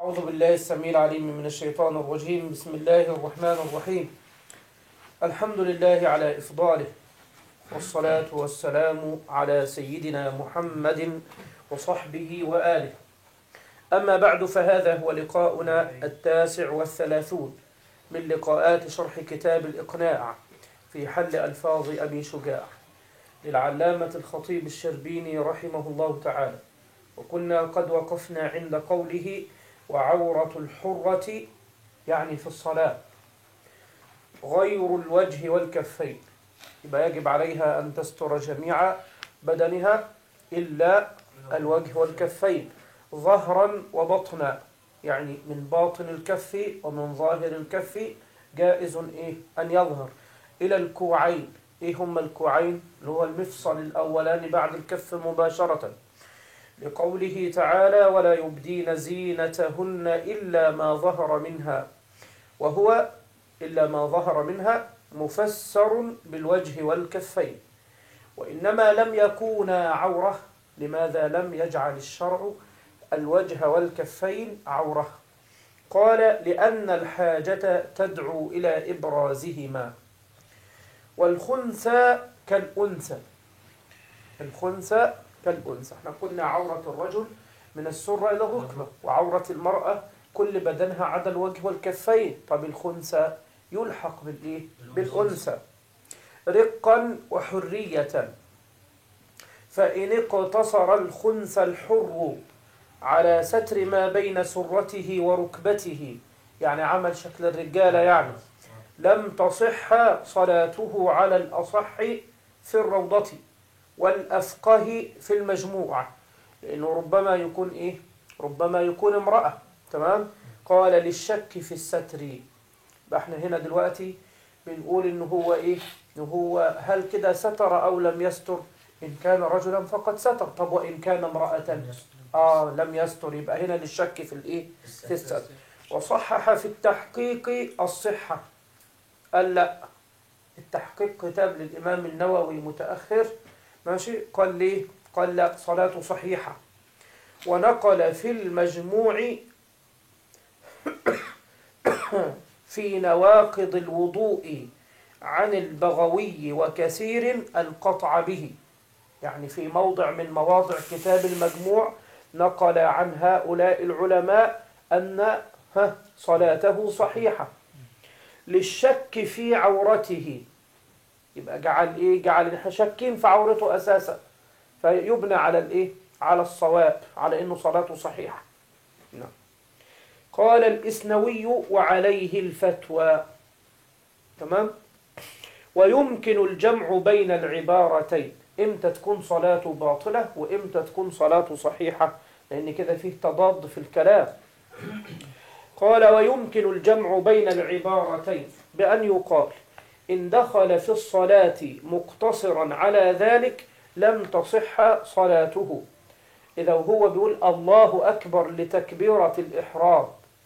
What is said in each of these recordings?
أعوذ بالله السميع العليم من الشيطان الرجيم. بسم الله الرحمن الرحيم. الحمد لله على إفضاله، والصلاة والسلام على سيدنا محمد وصحبه وآله. أما بعد، فهذا هو لقاؤنا 39 من لقاءات شرح كتاب الإقناع في حل ألفاظ أبي شجاع للعلامة الخطيب الشربيني رحمه الله تعالى. وكنا قد وقفنا عند قوله: وعورة الحرة، يعني في الصلاة، غير الوجه والكفين، يبقى يجب عليها أن تستر جميع بدنها إلا الوجه والكفين، ظهرا وبطنا، يعني من باطن الكف ومن ظاهر الكف جائز أن يظهر إلى الكوعين. هم الكوعين؟ اللي هو المفصل الأولاني بعد الكف مباشرة، لقوله تعالى: ولا يبدين زينتهن إلا ما ظهر منها. وهو إلا ما ظهر منها مفسر بالوجه والكفين، وإنما لم يكونا عورة. لماذا لم يجعل الشرع الوجه والكفين عورة؟ قال: لأن الحاجة تدعو إلى إبرازهما. والخنثى كالأنثى، الخنثى كالأنثى. احنا قلنا عورة الرجل من السرة إلى الركبة، وعورة المرأة كل بدنها عدا الوجه والكفين. طب الخنثى يلحق بالأنثى. رقا وحرية، فإن اقتصر الخنثى الحر على ستر ما بين سرته وركبته، يعني عمل شكل الرجالة، يعني لم تصح صلاته على الأصح في الروضة والأفقه في المجموعة، لأنه ربما يكون ربما يكون امرأة. تمام. قال: للشك في الستر. احنا هنا دلوقتي بنقول إنه هو إنه هو هل كده ستر أو لم يستر؟ إن كان رجلا فقد ستر. طب وإن كان امرأة لم يستر، يبقى هنا للشك في في الستر. وصحح في التحقيق الصحة. قال لا، التحقيق كتاب للإمام النووي متأخر، ماشي. قال ليه؟ قال لا، صلاة صحيحة. ونقل في المجموع في نواقض الوضوء عن البغوي وكثير القطع به، يعني في موضع من مواضع كتاب المجموع نقل عن هؤلاء العلماء أن صلاته صحيحة. للشك في عورته، يبقى جعل احنا شاكين في عورته أساسا، فيبنى على على الصواب، على انه صلاته صحيحة. نعم. قال الإسنوي: وعليه الفتوى. تمام. ويمكن الجمع بين العبارتين، امتى تكون صلاته باطلة وامتى تكون صلاته صحيحة، لأن كده فيه تضاد في الكلام. قال: ويمكن الجمع بين العبارتين بأن يقال: إن دخل في الصلاة مقتصرا على ذلك لم تصح صلاته. إذا هو بيقول الله أكبر لتكبيرة الإحرام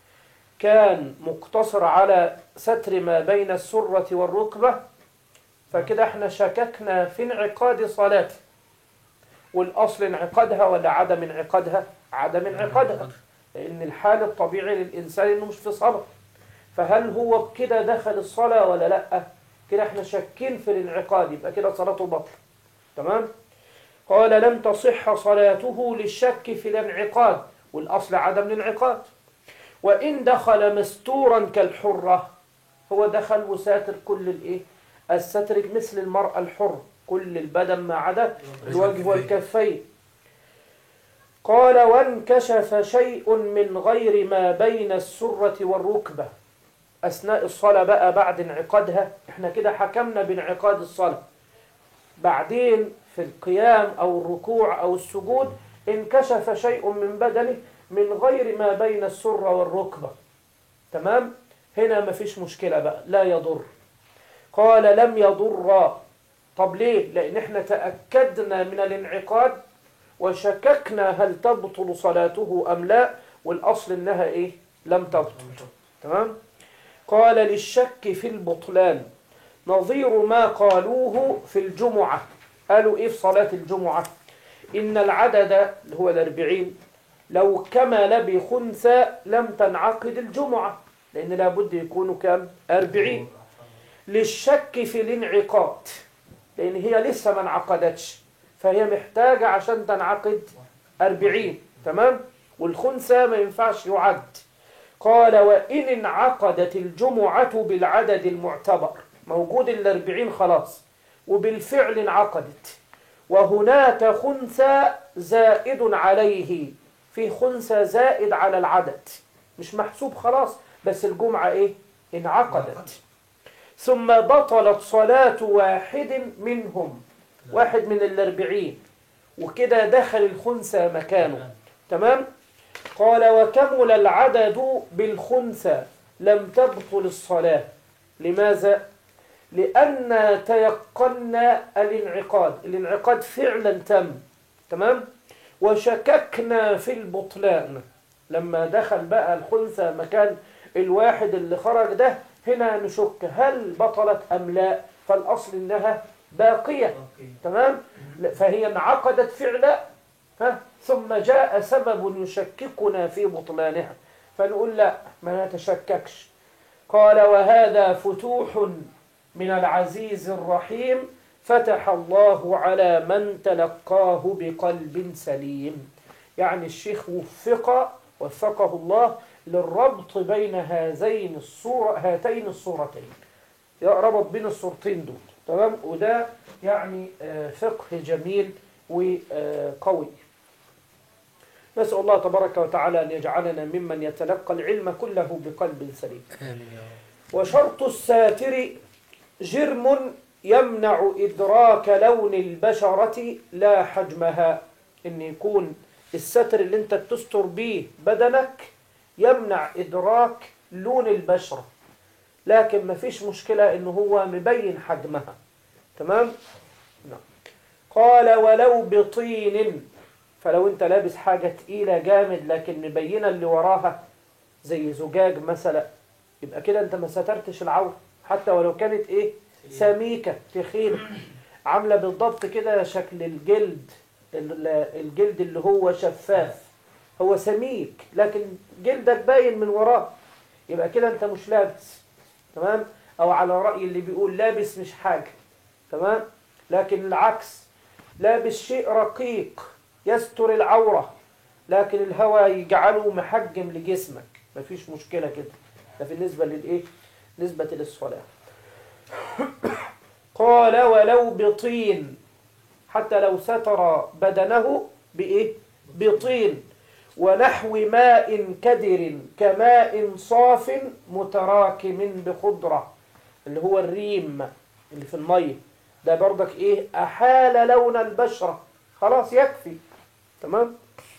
كان مقتصر على ستر ما بين السرة والركبة، فكده احنا شككنا في انعقاد صلاته. والأصل انعقادها ولا عدم انعقادها؟ عدم انعقادها، لأن الحال الطبيعي للإنسان إنه مش في صلاة. فهل هو بكده دخل الصلاة ولا لأ؟ كده احنا شاكين في الانعقاد، يبقى كده صلاته بطل. تمام. قال: لم تصح صلاته للشك في الانعقاد، والأصل عدم الانعقاد. وإن دخل مستورا كالحرة، هو دخل وساتر كل الستر مثل المرأة الحر، كل البدن ما عدا الوجه والكفين. قال: وانكشف شيء من غير ما بين السرة والركبة أثناء الصلاة بقى بعد انعقادها. احنا كده حكمنا بانعقاد الصلاة، بعدين في القيام أو الركوع أو السجود انكشف شيء من بدنه من غير ما بين السرة والركبة. تمام. هنا ما فيش مشكلة بقى، لا يضر. قال: لم يضر. طب ليه؟ لأن احنا تأكدنا من الانعقاد وشككنا هل تبطل صلاته أم لا، والأصل إنها لم تبطل. تمام. قال: للشك في البطلان نظير ما قالوه في الجمعة. قالوا في صلاة الجمعة؟ إن العدد اللي هو 40 لو كمل بخنثى لم تنعقد الجمعة، لأن لابد يكونوا كم 40. للشك في الانعقاد، لأن هي لسه ما انعقدتش، فهي محتاجة عشان تنعقد 40. تمام. والخنثى ما ينفعش يعد. قال وإن انعقدت الجمعة بالعدد المعتبر، موجود 40 خلاص وبالفعل انعقدت، وهناك خنثى زائد عليه، في خنثى زائد على العدد مش محسوب خلاص، بس الجمعة ايه انعقدت، ثم بطلت صلاة واحد منهم، واحد من 40 وكده دخل الخنثى مكانه. تمام. قال وكمل العدد بالخنثى لم تبطل الصلاة. لماذا؟ لأن تيقنا الانعقاد فعلا تم. تمام. وشككنا في البطلان، لما دخل بقى الخنثى مكان الواحد اللي خرج ده، هنا نشك هل بطلت أم لا، فالأصل إنها باقية. تمام. فهي انعقدت فعلا، ثم جاء سبب يشككنا في بطلانها، فنقول لا ما نتشككش. قال وهذا فتوح من العزيز الرحيم، فتح الله على من تلقاه بقلب سليم. يعني الشيخ وفقه الله للربط بين هاتين الصورتين، ربط بين الصورتين دول. تمام. وده يعني فقه جميل وقوي. نسأل الله تبارك وتعالى أن يجعلنا ممن يتلقى العلم كله بقلب سليم. وشرط الساتر جرم يمنع إدراك لون البشرة لا حجمها، إن يكون الستر اللي انت بتستر بيه بدنك يمنع إدراك لون البشرة، لكن ما فيش مشكلة إنه هو مبين حجمها. تمام. نعم. قال ولو بطين، فلو انت لابس حاجة تقيلة جامد لكن مبينة اللي وراها زي زجاج مثلا، يبقى كده انت ما سترتش العورة، حتى ولو كانت ايه سميكة تخينة، عاملة بالضبط كده شكل الجلد اللي هو شفاف، هو سميك لكن جلدك باين من وراه، يبقى كده انت مش لابس. تمام. او على رأي اللي بيقول لابس مش حاجة. تمام. لكن العكس، لابس شيء رقيق يستر العورة لكن الهواء يجعله محجم لجسمك، مفيش مشكلة كده. ده بالنسبة للإيه؟ نسبة للصلاة. قال ولو بطين، حتى لو ستر بدنه بإيه؟ بطين ونحو ماء كدر كماء صاف متراكم بخضرة، اللي هو الريم اللي في المية ده برضك إيه؟ أحال لون البشرة، خلاص يكفي. تمام.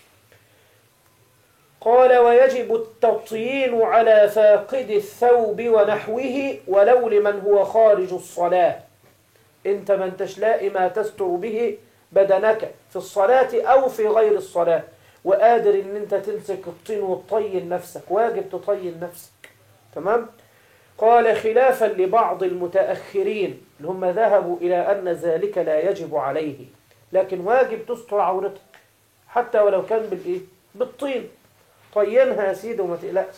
قال ويجب التطيين على فاقد الثوب ونحوه ولو لمن هو خارج الصلاة. انت ما انتش لاقي ما تستر به بدنك في الصلاة او في غير الصلاة وقادر ان انت تمسك الطين وتطين نفسك، واجب تطين نفسك. تمام. قال خلافا لبعض المتأخرين اللي هم ذهبوا الى ان ذلك لا يجب عليه، لكن واجب تستر عورتك حتى ولو كان بالايه؟ بالطين، طينها يا سيدي وما تقلقش.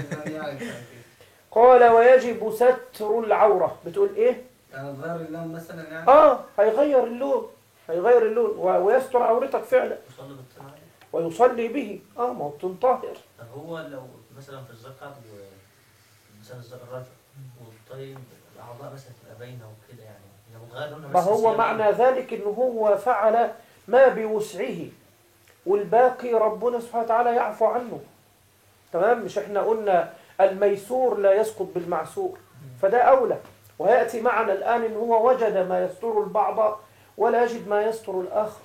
قال ويجب ستر العورة. بتقول ايه؟ يعني تغير اللون مثلا يعني؟ هيغير اللون ويستر عورتك فعلا. يصلي بالطين عادي ويصلي به. ما هو الطين طاهر. طب هو لو مثلا في الزكاة مثلا الرجل والطين الأعضاء مثلا تبقى باينة وكده، يعني هي بتغير لونها ما بس هو زيادة. معنى ذلك انه هو فعل ما بوسعه، والباقي ربنا سبحانه وتعالى يعفو عنه. تمام. مش احنا قلنا الميسور لا يسقط بالمعسور، فده أولى. ويأتي معنا الآن إن هو وجد ما يستر البعض ولا يجد ما يستر الآخر.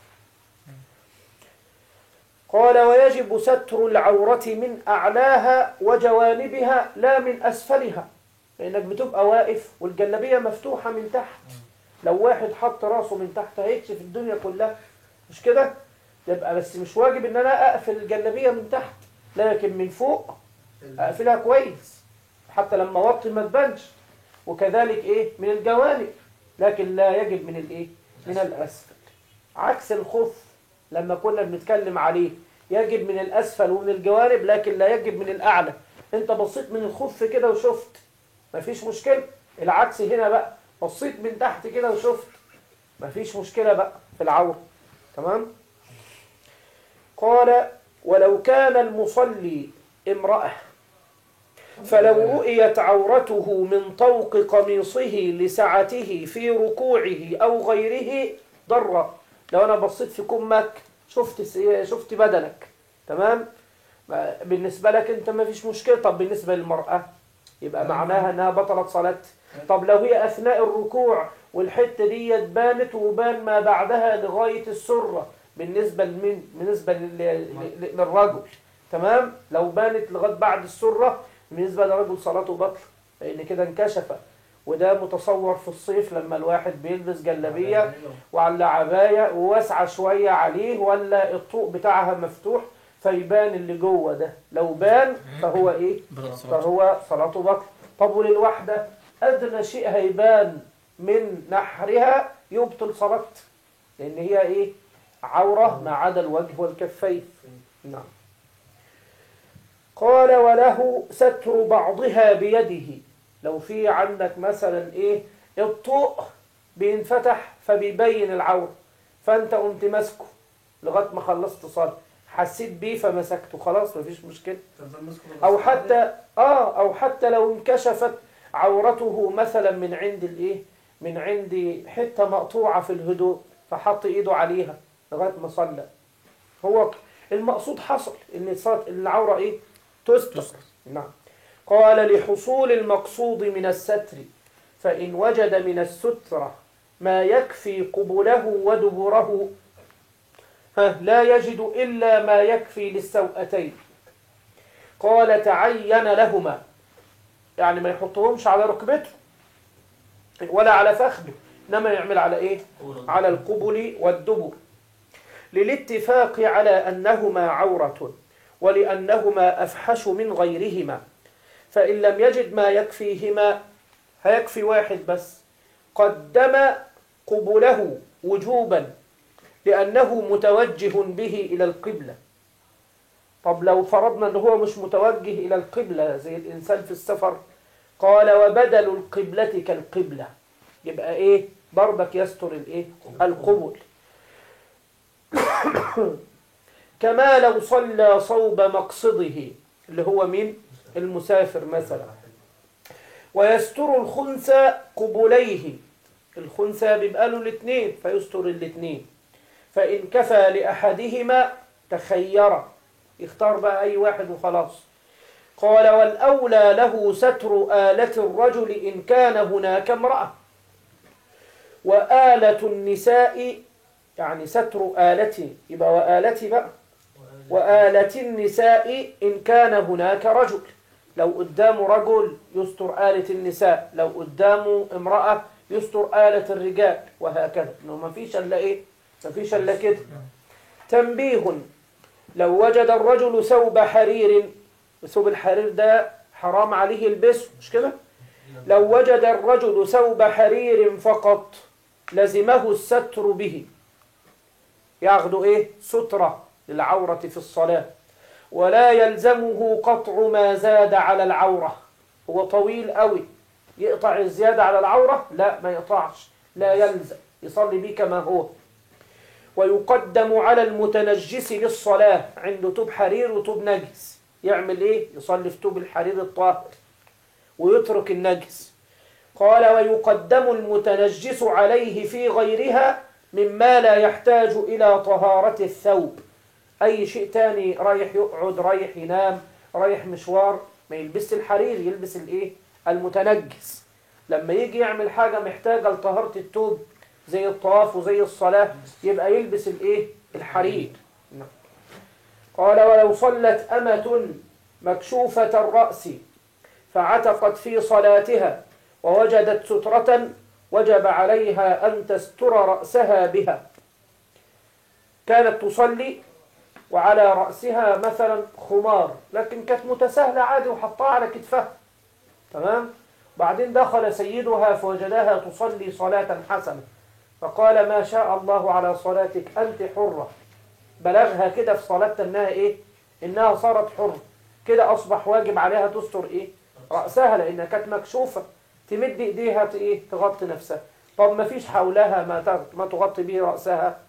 قال ويجب ستر العورة من أعلاها وجوانبها لا من أسفلها، لأنك بتبقى واقف والجلابية مفتوحة من تحت، لو واحد حط راسه من تحت هيكشف الدنيا كلها، مش كده؟ يبقى بس مش واجب إن أنا أقفل الجلابية من تحت، لكن من فوق أقفلها كويس حتى لما وطي ما تبانش. وكذلك إيه من الجوانب، لكن لا يجب من الإيه؟ من الأسفل. عكس الخف لما كنا بنتكلم عليه يجب من الأسفل ومن الجوانب لكن لا يجب من الأعلى. أنت بصيت من الخف كده وشفت مفيش مشكلة. العكس هنا بقى، بصيت من تحت كده وشفت مفيش مشكلة بقى في العورة. تمام. قال ولو كان المصلي امرأة فلو رؤيت عورته من طوق قميصه لسعته في ركوعه أو غيره ضر. لو أنا بصيت في كمك شفت بدنك، تمام، بالنسبة لك أنت ما فيش مشكلة. طب بالنسبة للمرأة يبقى معناها أنها بطلت صلاة. طب لو هي أثناء الركوع والحتة دي بانت وبان ما بعدها لغاية السرة بالنسبة للرجل، تمام، لو بانت لغاية بعد السرة بالنسبة لرجل صلاته بطل لأن كده انكشف. وده متصور في الصيف لما الواحد بيلبس جلابية وعلى عباية وواسعة شوية عليه ولا الطوق بتاعها مفتوح فيبان اللي جوه ده. لو بان فهو ايه؟ فهو صلاته بطل. طب وللوحدة أدنى شيء هيبان من نحرها يبطل صلاة لأن هي ايه؟ عورة ما عدا الوجه والكفين. نعم. قال وله ستر بعضها بيده. لو في عندك مثلا ايه الطوق بينفتح فبيبين العورة فانت قمت ماسكه لغايه ما خلصت صلاة حسيت بيه فمسكته خلاص مفيش مشكلة. او حتى لو انكشفت عورته مثلا من عند الايه من عند حتة مقطوعة في الهدوء فحط ايده عليها لغايه ما صلى. هو المقصود حصل ان العورة ايه تستر. نعم. قال لحصول المقصود من الستر فإن وجد من السترة ما يكفي قبله ودبره لا يجد إلا ما يكفي للسوءتين. قال تعين لهما، يعني ما يحطهمش على ركبته ولا على فخذه إنما يعمل على إيه؟ على القبل والدبر للاتفاق على أنهما عورة ولأنهما أفحش من غيرهما. فإن لم يجد ما يكفيهما هيكفي واحد بس قدم قبله وجوبا لأنه متوجه به إلى القبلة. طب لو فرضنا أنه هو مش متوجه إلى القبلة زي الإنسان في السفر قال وبدل القبلة كالقبلة يبقى إيه برضك يستر الإيه القبل. كما لو صلى صوب مقصده اللي هو من المسافر مثلا ويستر الخنثى قبليه. الخنثى بيبقى له الاثنين فيستر الاثنين. فإن كفى لأحدهما تخير يختار بقى أي واحد وخلاص. قال والأولى له ستر آلة الرجل إن كان هناك امرأة وآلة النساء يعني ستر آلته يبقى وآلتي بقى وآلة النساء إن كان هناك رجل. لو قدامه رجل يستر آلة النساء لو قدامه امرأة يستر آلة الرجال وهكذا. إنه ما فيش إلا إيه ما فيش إلا كده. تنبيه لو وجد الرجل ثوب حرير وثوب الحرير ده حرام عليه يلبسه مش كده. لو وجد الرجل ثوب حرير فقط لزمه الستر به ياخده إيه سترة للعورة في الصلاة ولا يلزمه قطع ما زاد على العورة. هو طويل قوي يقطع الزيادة على العورة لا ما يقطعش لا يلزم يصلي بيه كما هو. ويقدم على المتنجس للصلاة عنده توب حرير وتوب نجس يعمل ايه يصلي في توب الحرير الطاهر ويترك النجس. قال ويقدم المتنجس عليه في غيرها مما لا يحتاج إلى طهارة الثوب. أي شيء تاني رايح يقعد رايح ينام رايح مشوار ما يلبس الحرير يلبس الايه المتنجس. لما يجي يعمل حاجة محتاجة لطهارة الثوب زي الطواف وزي الصلاة يبقى يلبس الايه الحرير. قال ولو صلت أمة مكشوفة الرأس فعتقت في صلاتها ووجدت سترة وجب عليها أن تستر رأسها بها. كانت تصلي وعلى رأسها مثلا خمار لكن كانت متساهلة عادي وحطها على كتفها تمام. بعدين دخل سيدها فوجدها تصلي صلاة حسنة فقال ما شاء الله على صلاتك أنت حرة بلغها كده في صلاتها إنها إيه؟ إنها صارت حر، كده أصبح واجب عليها تستر إيه؟ رأسها، لأنها كانت مكشوفة، تمد إيديها إيه؟ تغطي نفسها. طب ما فيش حولها ما تغطي به رأسها.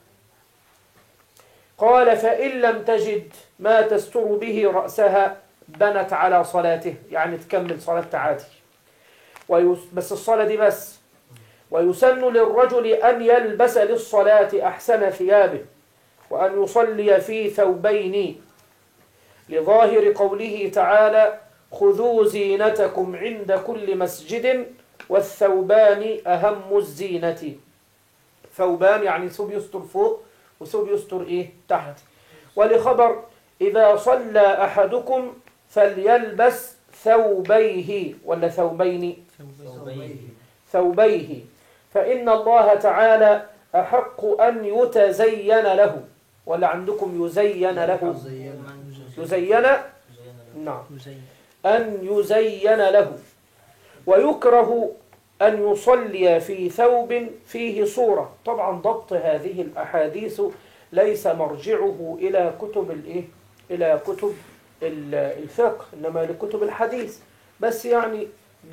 قال فإن لم تجد ما تستر به رأسها بنت على صلاته، يعني تكمل صلاتها عادي، بس الصلاة دي بس. ويسن للرجل أن يلبس للصلاة أحسن ثيابه، وأن يصلي في ثوبين، لظاهر قوله تعالى خذوا زينتكم عند كل مسجد والثوبان أهم الزينة. ثوبان يعني ثوب يستر فوق وثوب يستر إيه؟ تحت. ولخبر إذا صلى أحدكم فليلبس ثوبيه، ولا ثوبين؟ ثوبيه، فإن الله تعالى أحق أن يتزين له. ولا عندكم يزين له؟ يزين، نعم، أن يزين له. ويكره أن يصلي في ثوب فيه صورة. طبعا ضبط هذه الأحاديث ليس مرجعه إلى كتب الإيه؟ إلى كتب الفقه، إنما لكتب الحديث. بس يعني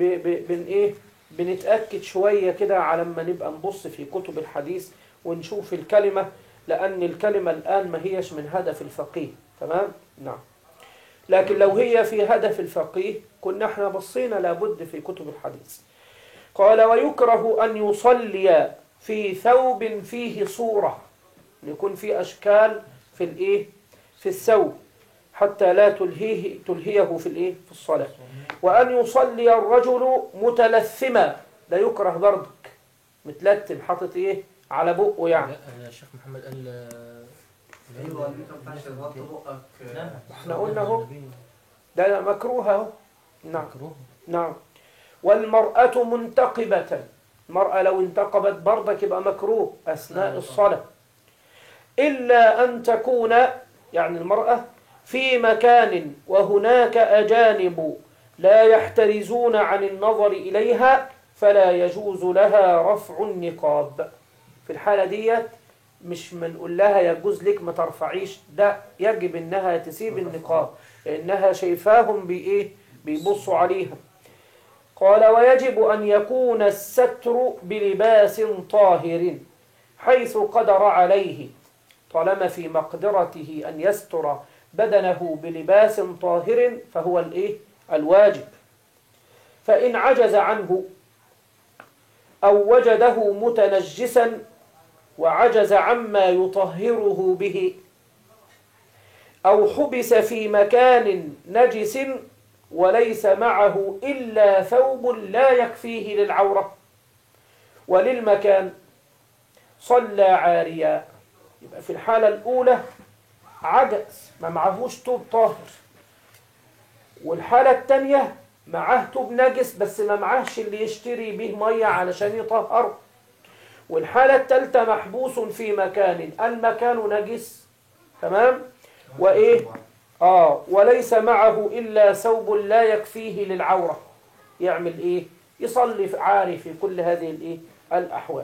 بنتأكد شوية كده على ما نبقى نبص في كتب الحديث ونشوف الكلمة، لأن الكلمة الآن ما هيش من هدف الفقيه. تمام؟ نعم. لكن لو هي في هدف الفقيه كنا احنا بصينا لابد في كتب الحديث. قال ويكره أن يصلي في ثوب فيه صورة، يكون في أشكال في الإيه؟ في الثوب، حتى لا تلهيه في الإيه؟ في الصلاة. وأن يصلي الرجل متلثما، لا يكره برضك متلتم حاطط إيه؟ على بقه يعني. يا شيخ محمد قال ايوه انت ما ينفعش تغطي بقك. احنا قلنا اهو ده مكروه اهو. نعم مكروه. نعم. والمرأة منتقبة، المرأة لو انتقبت برضك يبقى مكروه أثناء الصلاة، إلا أن تكون، يعني المرأة في مكان وهناك أجانب لا يحترزون عن النظر إليها فلا يجوز لها رفع النقاب. في الحالة دي مش بنقول لها يجوز لك ما ترفعيش، ده يجب انها تسيب النقاب لانها شايفاهم بايه؟ بيبصوا عليها. قال ويجب ان يكون الستر بلباس طاهر حيث قدر عليه، طالما في مقدرته ان يستر بدنه بلباس طاهر فهو الايه؟ الواجب. فان عجز عنه او وجده متنجسا وعجز عما يطهره به، أو حبس في مكان نجس وليس معه إلا ثوب لا يكفيه للعورة وللمكان، صلى عاريا. يبقى في الحالة الأولى عجز ما معهوش توب طاهر، والحالة الثانية معاه توب نجس بس ما معهش اللي يشتري به مية علشان يطهره، والحالة الثالثة محبوس في مكان المكان نجس، تمام، وإيه؟ وليس معه إلا ثوب لا يكفيه للعورة، يعمل إيه؟ يصلي عاري في كل هذه الإيه؟ الأحوال.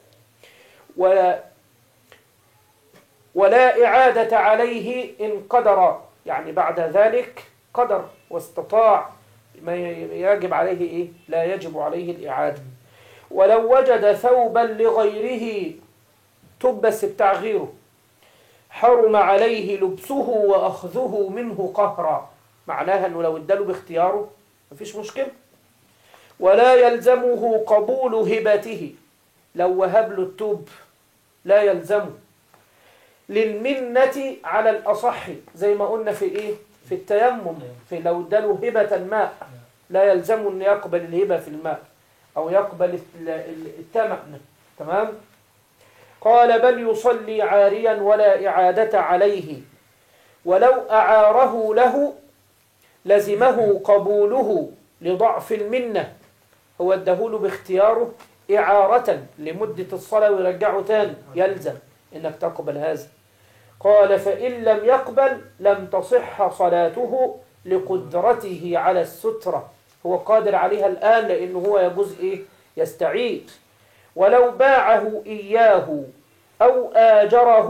ولا إعادة عليه إن قدر، يعني بعد ذلك قدر واستطاع ما يجب عليه إيه؟ لا يجب عليه الإعادة. ولو وجد ثوبا لغيره تبس بتاع غيره حرم عليه لبسه وأخذه منه قهرا، معناها أنه لو اداله باختياره مفيش مشكلة. ولا يلزمه قبول هبته، لو وهب له التوب لا يلزمه، للمنة على الأصح زي ما قلنا في إيه؟ في التيمم، في لو اداله هبة الماء لا يلزمه أن يقبل الهبة في الماء أو يقبل التمأن، تمام؟ قال بل يصلي عاريا ولا إعادة عليه، ولو أعاره له لزمه قبوله لضعف المنة، هو ادهوله باختياره إعارة لمدة الصلاة ويرجعه تاني، يلزم إنك تقبل هذا. قال فإن لم يقبل لم تصح صلاته لقدرته على السترة، هو قادر عليها الآن لأنه هو يجوز إيه؟ يستعيد. ولو باعه إياه أو آجره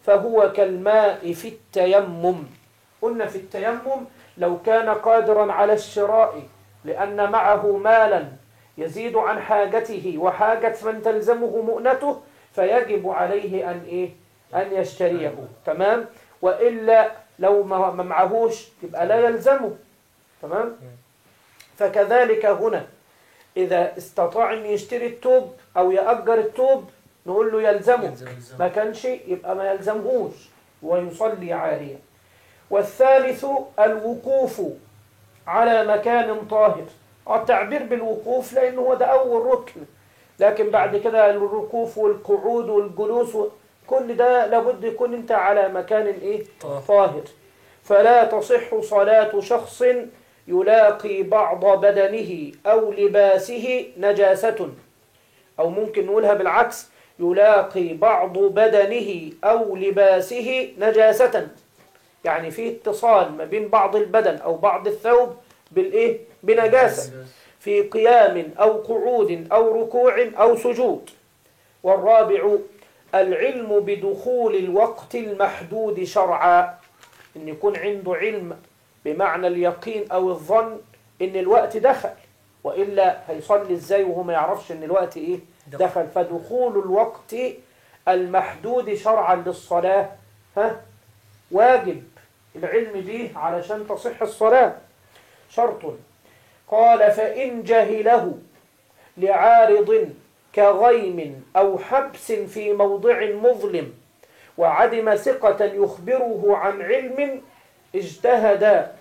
فهو كالماء في التيمم. قلنا في التيمم لو كان قادرا على الشراء لأن معه مالا يزيد عن حاجته وحاجة من تلزمه مؤنته فيجب عليه أن يشتريه. تمام. وإلا لو ما معهوش يبقى لا يلزمه. تمام. فكذلك هنا إذا استطاع أن يشتري التوب أو يأجر التوب نقول له يلزمه، ما كانش يبقى ما يلزمهوش ويصلي عاريا. والثالث الوقوف على مكان طاهر. التعبير بالوقوف لأنه هو ده أول ركن، لكن بعد كده الركوف والقعود والجلوس كل ده لابد يكون انت على مكان طاهر. فلا تصح صلاة شخص يلاقي بعض بدنه أو لباسه نجاسة، أو ممكن نقولها بالعكس، يلاقي بعض بدنه أو لباسه نجاسة، يعني في اتصال ما بين بعض البدن أو بعض الثوب بنجاسة في قيام أو قعود أو ركوع أو سجود. والرابع العلم بدخول الوقت المحدود شرعا، إن يكون عنده علم بمعنى اليقين أو الظن إن الوقت دخل، وإلا هيصلي إزاي وهو ما يعرفش إن الوقت دخل. فدخول الوقت المحدود شرعا للصلاة واجب العلم دي علشان تصح الصلاة، شرط. قال فإن جهله لعارض كغيم أو حبس في موضع مظلم وعدم ثقة يخبره عن علم اجتهد.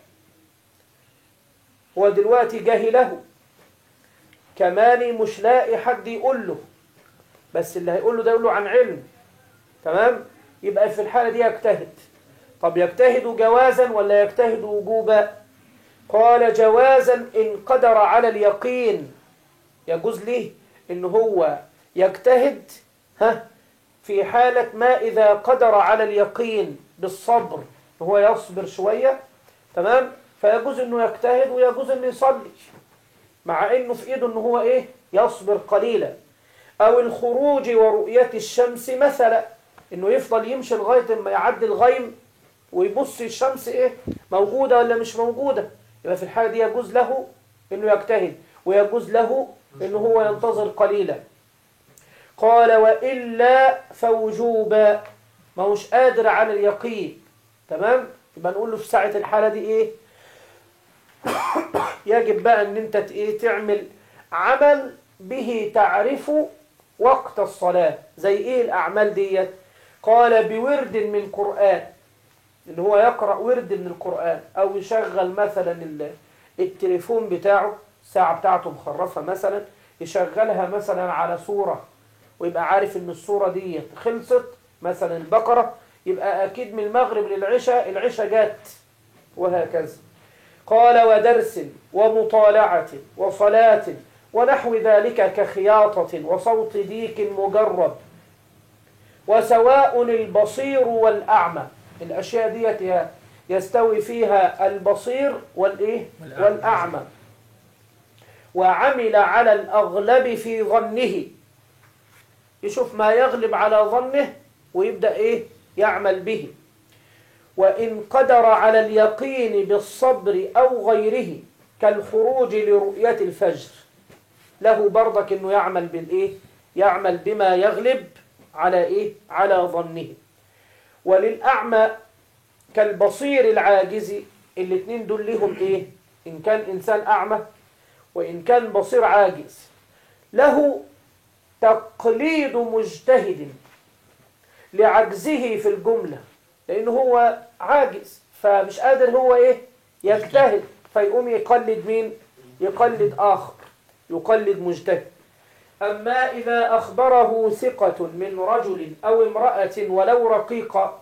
ودلوقتي جهله كمان مش لاقي حد يقول له، بس اللي هيقول له ده يقول له عن علم. تمام. يبقى في الحالة دي يجتهد. طب يجتهد جوازا ولا يجتهد وجوبا؟ قال جوازا إن قدر على اليقين. يجوز له إن هو يجتهد في حالة ما إذا قدر على اليقين بالصبر هو يصبر شوية. تمام. فيجوز إنه يجتهد ويجوز إنه يصلي مع إنه في إيده إنه هو يصبر قليلا. أو الخروج ورؤية الشمس مثلا، إنه يفضل يمشي لغاية ما يعدي الغيم ويبص الشمس موجودة ولا مش موجودة. يبقى في الحالة دي يجوز له إنه يجتهد ويجوز له إنه هو ينتظر قليلا. قال وإلا فوجوبا، ما هوش قادر على اليقين. تمام. يبقى نقول له في ساعة الحالة دي يجب بقى ان انت تعمل عمل به تعرف وقت الصلاة. زي الأعمال دي؟ قال بورد من قرآن، اللي هو يقرأ ورد من القرآن، أو يشغل مثلا التليفون بتاعه، الساعة بتاعته مخرفة مثلا، يشغلها مثلا على صورة ويبقى عارف ان الصورة دي خلصت، مثلا البقرة، يبقى أكيد من المغرب للعشاء العشاء جات، وهكذا. قال ودرس ومطالعة وصلاة ونحو ذلك كخياطة وصوت ديك مجرب. وسواء البصير والأعمى، الأشياء دي يستوي فيها البصير والأعمى. وعمل على الأغلب في ظنه، يشوف ما يغلب على ظنه ويبدأ يعمل به. وإن قدر على اليقين بالصبر أو غيره كالخروج لرؤية الفجر، له برضك إنه يعمل يعمل بما يغلب على ظنه. وللأعمى كالبصير العاجز، الاثنين دول لهم إن كان إنسان أعمى وإن كان بصير عاجز، له تقليد مجتهد لعجزه في الجملة، لأنه هو عاجز فمش قادر هو يجتهد، فيقوم يقلد مين؟ يقلد آخر، يقلد مجتهد. أما إذا أخبره ثقة من رجل أو امرأة ولو رقيقة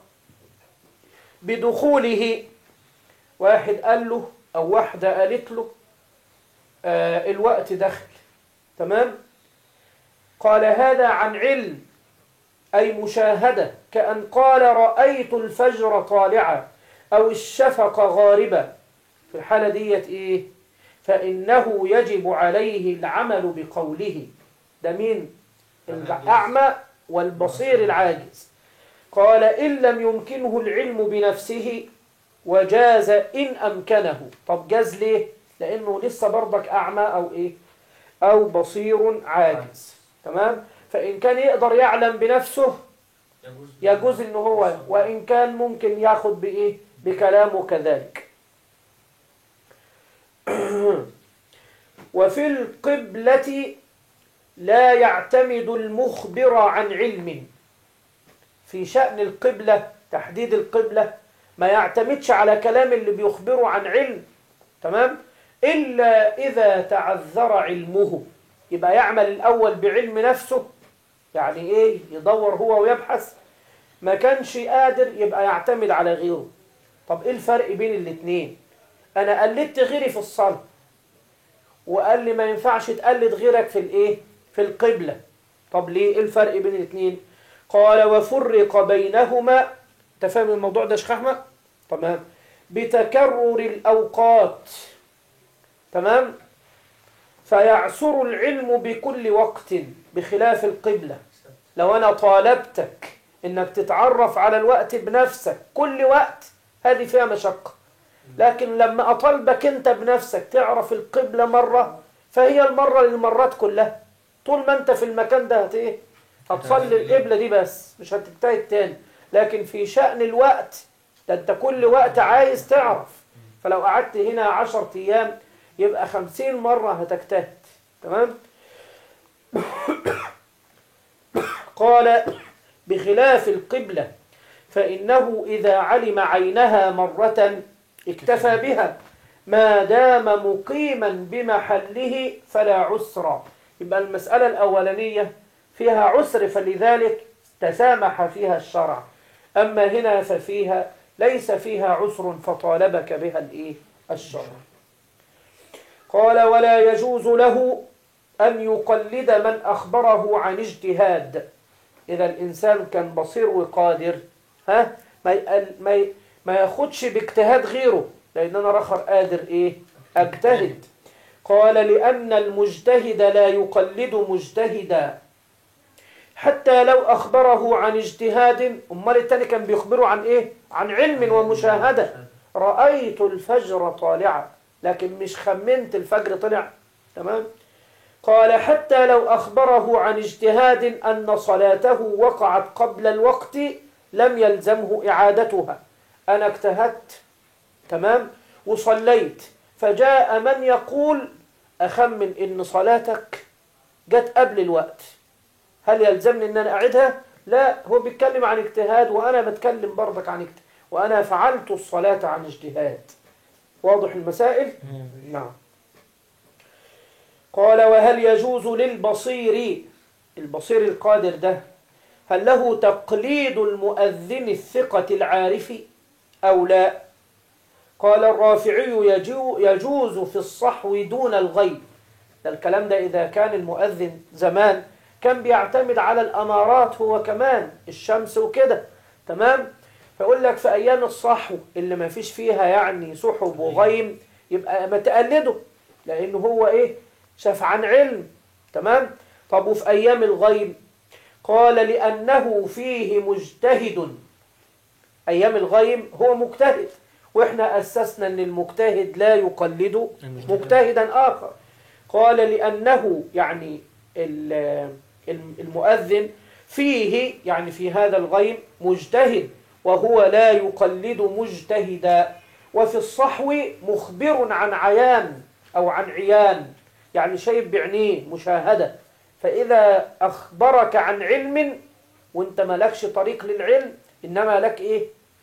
بدخوله، واحد قال له أو واحدة قالت له الوقت دخل، تمام؟ قال هذا عن علم أي مشاهدة، كأن قال رأيت الفجر طالعا أو الشفق غاربا. في الحالة ديت فإنه يجب عليه العمل بقوله. ده مين؟ الأعمى والبصير العاجز. قال إن لم يمكنه العلم بنفسه وجاز إن أمكنه. طب جاز ليه؟ لأنه لسه برضك أعمى أو إيه؟ أو بصير عاجز. تمام؟ فإن كان يقدر يعلم بنفسه يجوز إنه هو، وإن كان ممكن ياخد بإيه؟ بكلامه كذلك. وفي القبلة لا يعتمد المخبر عن علم. في شأن القبلة، تحديد القبلة، ما يعتمدش على كلام اللي بيخبره عن علم. تمام؟ إلا إذا تعذر علمه، يبقى يعمل الأول بعلم نفسه، يعني إيه؟ يدور هو ويبحث. ما كانش قادر يبقى يعتمد على غيره. طب إيه الفرق بين الاثنين؟ أنا قلدت غيري في الصلاة، وقال لي ما ينفعش تقلد غيرك في الإيه؟ في القبلة. طب ليه؟ إيه الفرق بين الاثنين؟ قال وفرق بينهما. أنت فاهم الموضوع ده يا شيخ أحمد؟ تمام. بتكرر الأوقات. تمام. فيعسر العلم بكل وقت بخلاف القبلة. لو أنا طالبتك إنك تتعرف على الوقت بنفسك كل وقت، هذه فيها مشقة. لكن لما أطالبك أنت بنفسك تعرف القبلة مرة، فهي المرة للمرات كلها. طول ما أنت في المكان ده هتصلي القبلة دي بس، مش هتجتهد تاني. لكن في شأن الوقت ده أنت كل وقت عايز تعرف. فلو قعدت هنا 10 أيام يبقى 50 مرة هتجتهد. تمام. قال بخلاف القبلة فإنه إذا علم عينها مرة اكتفى بها ما دام مقيما بمحله فلا عسر. يبقى المسألة الأولانية فيها عسر، فلذلك تسامح فيها الشرع. أما هنا ففيها ليس فيها عسر فطالبك بها الشرع. قال ولا يجوز له أن يقلد من أخبره عن اجتهاد. إذا الإنسان كان بصير وقادر ما ياخدش باجتهاد غيره، لأن أنا رخر قادر أجتهد. قال لأن المجتهد لا يقلد مجتهدا حتى لو أخبره عن اجتهاد. أمال التاني كان بيخبره عن عن علم ومشاهدة. رأيت الفجر طالعا، لكن مش خمنت الفجر طلع. تمام. قال حتى لو أخبره عن اجتهاد أن صلاته وقعت قبل الوقت لم يلزمه إعادتها. أنا اجتهدت، تمام، وصليت، فجاء من يقول أخمن إن صلاتك جت قبل الوقت، هل يلزمني إن أنا أعيدها؟ لا، هو بيتكلم عن اجتهاد وأنا بتكلم برضك عن اجتهاد، وأنا فعلت الصلاة عن اجتهاد. واضح المسائل؟ نعم. قال وهل يجوز للبصير، البصير القادر ده، هل له تقليد المؤذن الثقة العارف أو لا؟ قال الرافعي يجوز في الصحو دون الغيب. ده الكلام ده إذا كان المؤذن زمان كان بيعتمد على الأمارات هو كمان، الشمس وكده. تمام. فيقول لك في أيام الصحو اللي ما فيش فيها يعني سحب وغيم يبقى ما تقلده، لأنه هو شاف عن علم. تمام. طب وفي أيام الغيم؟ قال لأنه فيه مجتهد. أيام الغيم هو مجتهد، وإحنا أسسنا أن المجتهد لا يقلد مجتهدا آخر. قال لأنه يعني المؤذن فيه يعني في هذا الغيم مجتهد وهو لا يقلد مجتهدا. وفي الصحو مخبر عن عيان أو عن عيان، يعني شيء بعينيه مشاهدة. فإذا أخبرك عن علم وانت مالكش طريق للعلم، إنما لك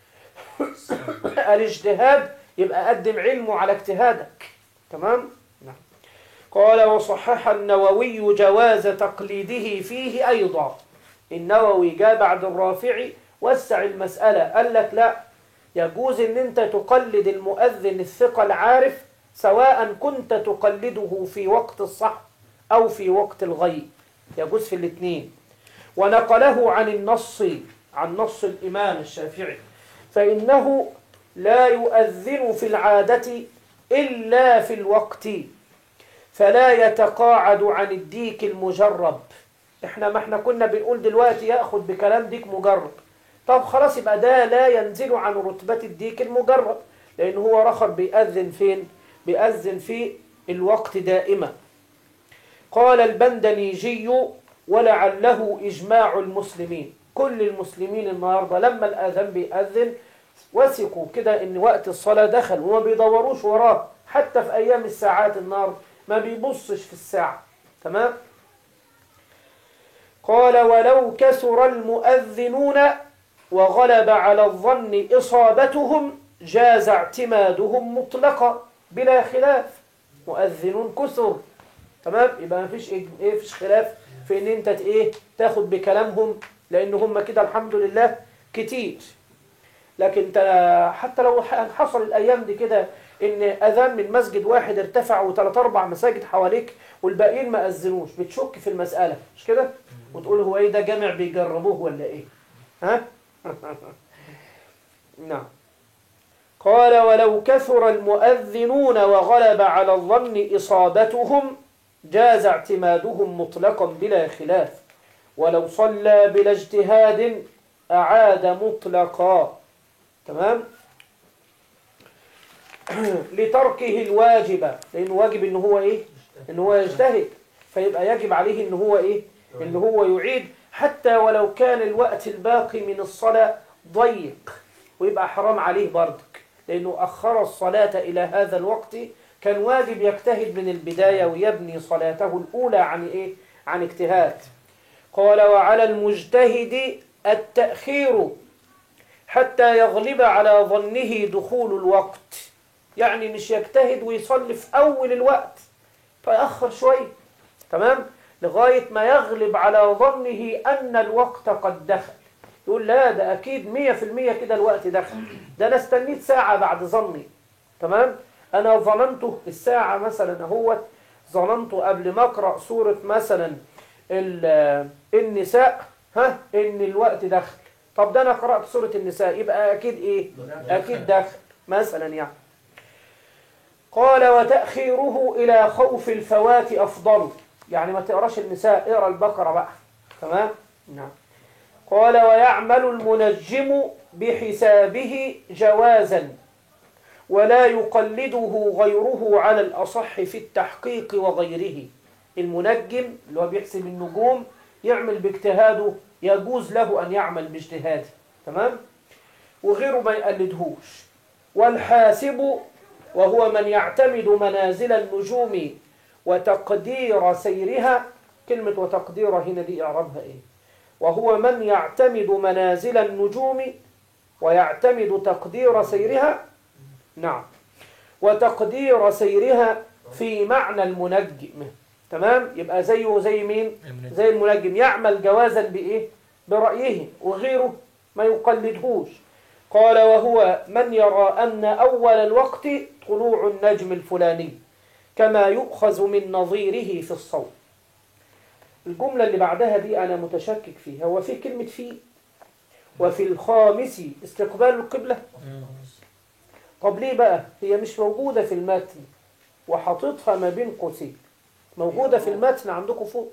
الاجتهاد، يبقى قدم علمه على اجتهادك. تمام؟ نعم. قال وصحح النووي جواز تقليده فيه أيضا. النووي جاء بعد الرافعي وسع المسألة، قال لك لا، يجوز ان انت تقلد المؤذن الثقة العارف سواء كنت تقلده في وقت الصح أو في وقت الغيب، يجوز في الاثنين. ونقله عن نص الإمام الشافعي، فإنه لا يؤذن في العادة إلا في الوقت، فلا يتقاعد عن الديك المجرب. ما احنا كنا بنقول دلوقتي يأخذ بكلام ديك مجرب، طب خلاص يبقى ده لا ينزل عن رتبة الديك المجرد، لأن هو رخر بيأذن فين؟ بيأذن في الوقت دائما. قال البندنيجي ولعله إجماع المسلمين، كل المسلمين النهاردة لما الآذان بيأذن وثقوا كده إن وقت الصلاة دخل، وما بيدوروش وراه حتى في أيام الساعات النهاردة ما بيبصش في الساعة. تمام؟ قال ولو كثر المؤذنون وغلب على الظن إصابتهم جاز اعتمادهم مطلقا بلا خلاف. مؤذنون كثر، تمام؟ يبقى ما فيش فيش خلاف في ان انت تاخد بكلامهم، لان هم كده الحمد لله كتير. لكن انت حتى لو حصل الايام دي كده ان اذان من مسجد واحد ارتفع وثلاث اربع مساجد حواليك والباقيين ما اذنوش، بتشك في المساله مش كده؟ وتقول هو ايه ده، جامع بيجربوه ولا ايه؟ ها؟ نعم. قال ولو كثر المؤذنون وغلب على الظن إصابتهم جاز اعتمادهم مطلقا بلا خلاف، ولو صلى بلا اجتهاد أعاد مطلقا. تمام؟ لتركه الواجب، لأنه واجب إن هو إن هو يجتهد، فيبقى يجب عليه إن هو إن هو يعيد حتى ولو كان الوقت الباقي من الصلاة ضيق، ويبقى حرام عليه برضك لأنه أخر الصلاة إلى هذا الوقت. كان واجب يجتهد من البداية ويبني صلاته الأولى عن اجتهاد. قال وعلى المجتهد التأخير حتى يغلب على ظنه دخول الوقت، يعني مش يجتهد ويصلي في أول الوقت فيأخر شوية، تمام؟ لغاية ما يغلب على ظنه أن الوقت قد دخل، يقول لا ده أكيد 100% كده الوقت دخل، ده أنا استنيت ساعة بعد ظني، تمام؟ أنا ظننته الساعة مثلا اهوت، ظننته قبل ما أقرأ سورة مثلا النساء إن الوقت دخل. طب ده أنا قرأت سورة النساء يبقى أكيد أكيد دخل مثلا يعني. قال وتأخيره إلى خوف الفوات أفضل، يعني ما تقراش النساء، اقرأ البقرة بقى، تمام؟ نعم. قال ويعمل المنجم بحسابه جوازا ولا يقلده غيره على الأصح في التحقيق وغيره. المنجم اللي هو بيحسب النجوم يعمل باجتهاده، يجوز له أن يعمل باجتهاده، تمام؟ وغيره ما يقلدهوش. والحاسب وهو من يعتمد منازل النجوم وتقدير سيرها، كلمة وتقدير هنا دي إعرابها وهو من يعتمد منازل النجوم ويعتمد تقدير سيرها، نعم، وتقدير سيرها في معنى المنجم، تمام؟ يبقى زيه زي مين؟ زي المنجم، يعمل جوازا برأيه وغيره ما يقلدهوش. قال وهو من يرى أن أول الوقت طلوع النجم الفلاني كما يؤخذ من نظيره في الصوت. الجملة اللي بعدها دي أنا متشكك فيها، هو في كلمة في وفي الخامس استقبال القبلة. طب ليه بقى هي مش موجودة في المتن وحاططها ما بين قوسين؟ موجودة في المتن عندكم فوق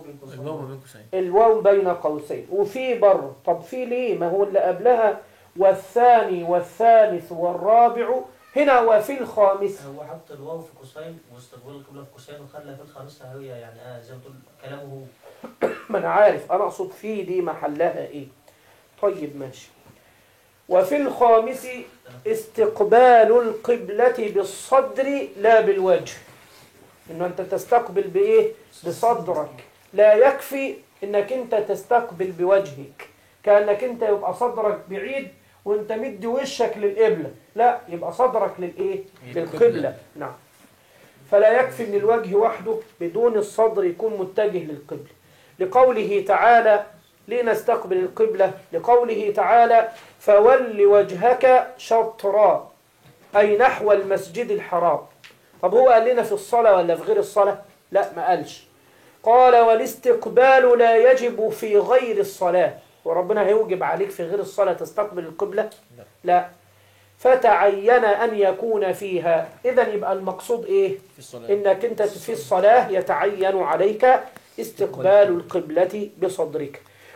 الواو بين قوسين وفي بره. طب في ليه؟ ما هو اللي قبلها والثاني والثالث والرابع، هنا وفي الخامس. هو حط الواو في قوسين واستقبال القبلة في قوسين وخلى في الخامسة هي يعني زي ما تقول كلامه. ما انا عارف، انا اقصد في دي محلها طيب ماشي. وفي الخامس استقبال القبلة بالصدر لا بالوجه، انه انت تستقبل بصدرك، لا يكفي انك انت تستقبل بوجهك كأنك انت يبقى صدرك بعيد وانت مدي وشك للقبلة، لا، يبقى صدرك للقبلة. نعم. فلا يكفي ان الوجه وحده بدون الصدر يكون متجه للقبلة، لقوله تعالى لنستقبل القبلة، لقوله تعالى فول وجهك شطرا، أي نحو المسجد الحرام. طب هو قال لنا في الصلاة ولا في غير الصلاة؟ لا، ما قالش. قال والاستقبال لا يجب في غير الصلاة، وربنا هيوجب عليك في غير الصلاة تستقبل القبلة؟ لا. فتعين أن يكون فيها، إذن يبقى المقصود في الصلاة. إنك أنت في الصلاة يتعين عليك استقبال القبلة بصدرك.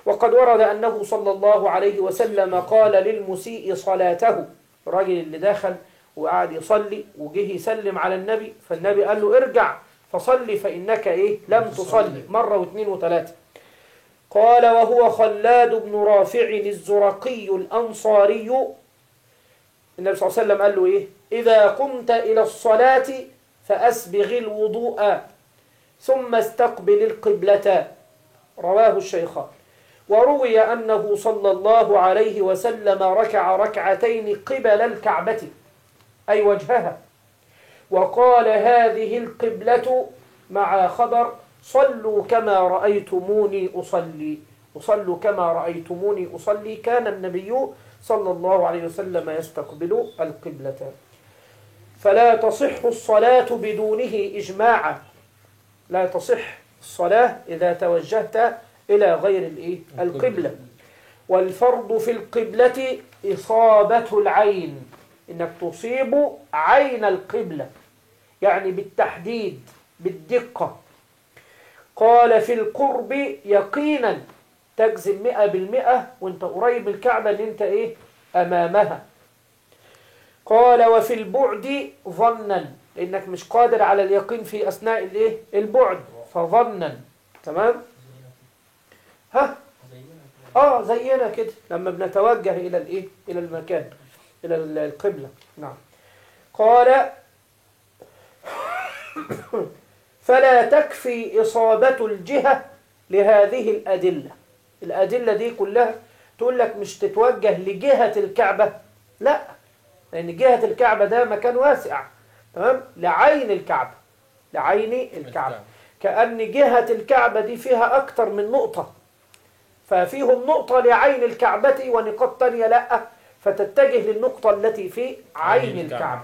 وقد ورد أنه صلى الله عليه وسلم قال للمسيء صلاته، الراجل اللي دخل وقعد يصلي وجه يسلم على النبي، فالنبي قال له ارجع فصلي فإنك لم تصلي، مرة واثنين وثلاثة. قال وهو خلاد بن رافع الزرقي الأنصاري، النبي صلى الله عليه وسلم قال له إذا قمت إلى الصلاة فأسبغ الوضوء ثم استقبل القبلة، رواه الشيخان. وروي أنه صلى الله عليه وسلم ركع ركعتين قبل الكعبة أي وجهها، وقال هذه القبلة مع خبر صلوا كما رأيتموني أصلي، وصلوا كما رأيتموني أصلي، كان النبي صلى الله عليه وسلم يستقبل القبلة. فلا تصح الصلاة بدونه إجماعا، لا تصح الصلاة إذا توجهت إلى غير القبلة. والفرض في القبلة إصابة العين، إنك تصيب عين القبلة، يعني بالتحديد بالدقة. قال في القرب يقينا، تجزم 100% وانت قريب من الكعبة ان انت أمامها. قال وفي البعد ظنا، لأنك مش قادر على اليقين في أثناء البعد، فظنا. تمام؟ زينا كده لما بنتوجه إلى إلى المكان، إلى القبلة. نعم. قال فلا تكفي إصابة الجهة لهذه الأدلة. الأدلة دي كلها تقول لك مش تتوجه لجهة الكعبة، لا، لأن جهة الكعبة ده مكان واسع. تمام؟ لعين الكعبة، لعين الكعبة، كأن جهة الكعبة دي فيها أكتر من نقطة، ففيهم نقطة لعين الكعبة ونقاط تانية لا، فتتجه للنقطة التي في عين الكعبة.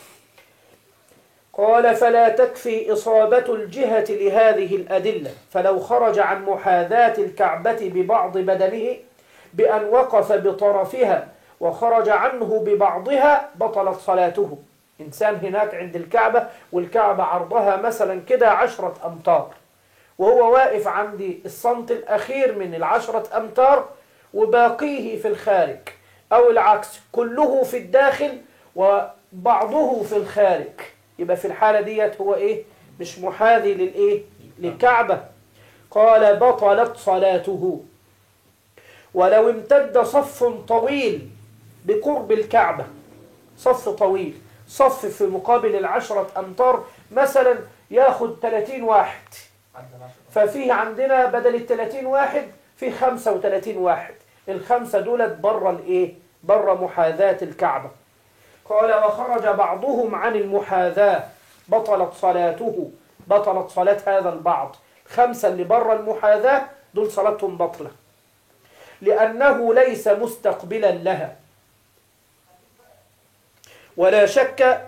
قال فلا تكفي إصابة الجهة لهذه الأدلة، فلو خرج عن محاذاة الكعبة ببعض بدنه بأن وقف بطرفها وخرج عنه ببعضها بطلت صلاته. إنسان هناك عند الكعبة والكعبة عرضها مثلا كده 10 أمتار، وهو واقف عند السنت الأخير من 10 أمتار وباقيه في الخارج، أو العكس كله في الداخل وبعضه في الخارج، يبقى في الحالة ديت هو مش محاذي للكعبة. قال بطلت صلاته. ولو امتد صف طويل بقرب الكعبة، صف طويل، صف في مقابل 10 أمتار مثلا ياخد 30 واحد، ففيه عندنا بدل 30 واحد في 35 واحد، الخمسة دولت بره محاذاة الكعبة. قال وخرج بعضهم عن المحاذاة بطلت صلاته، بطلت صلاة هذا البعض، 5 اللي بره المحاذاة دول صلاتهم بطلة، لأنه ليس مستقبلا لها. ولا شك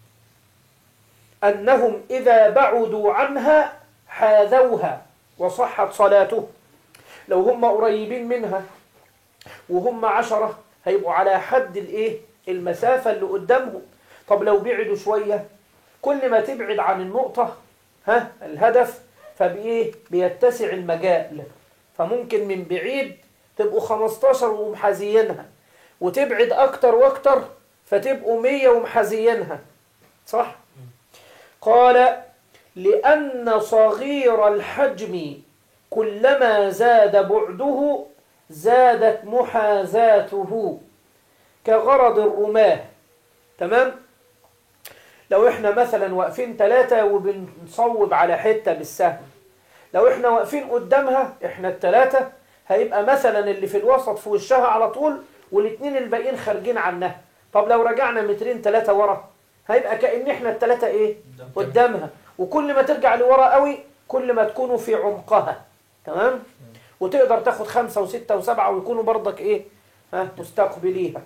أنهم إذا بعدوا عنها حاذوها وصحت صلاته. لو هم قريبين منها وهم 10 هيبقوا على حد المسافة اللي قدامهم. طب لو بعدوا شوية، كل ما تبعد عن النقطة الهدف بيتسع المجال، فممكن من بعيد تبقوا 15 ومحاذيينها، وتبعد أكتر وأكتر فتبقوا 100 ومحاذيينها، صح؟ قال لأن صغير الحجم كلما زاد بعده زادت محاذاته، كغرض الرماه. تمام؟ لو احنا مثلا واقفين 3 وبنصوب على حتة بالسهم، لو احنا واقفين قدامها احنا ال3 هيبقى مثلا اللي في الوسط في وشها على طول والاثنين الباقيين خارجين عنها. طب لو رجعنا 2 3 ورا هيبقى كأن احنا ال3 قدامها، وكل ما ترجع لورا قوي كل ما تكونوا في عمقها. تمام؟ وتقدر تاخد 5 و6 و7 ويكونوا برضك مستقبليها.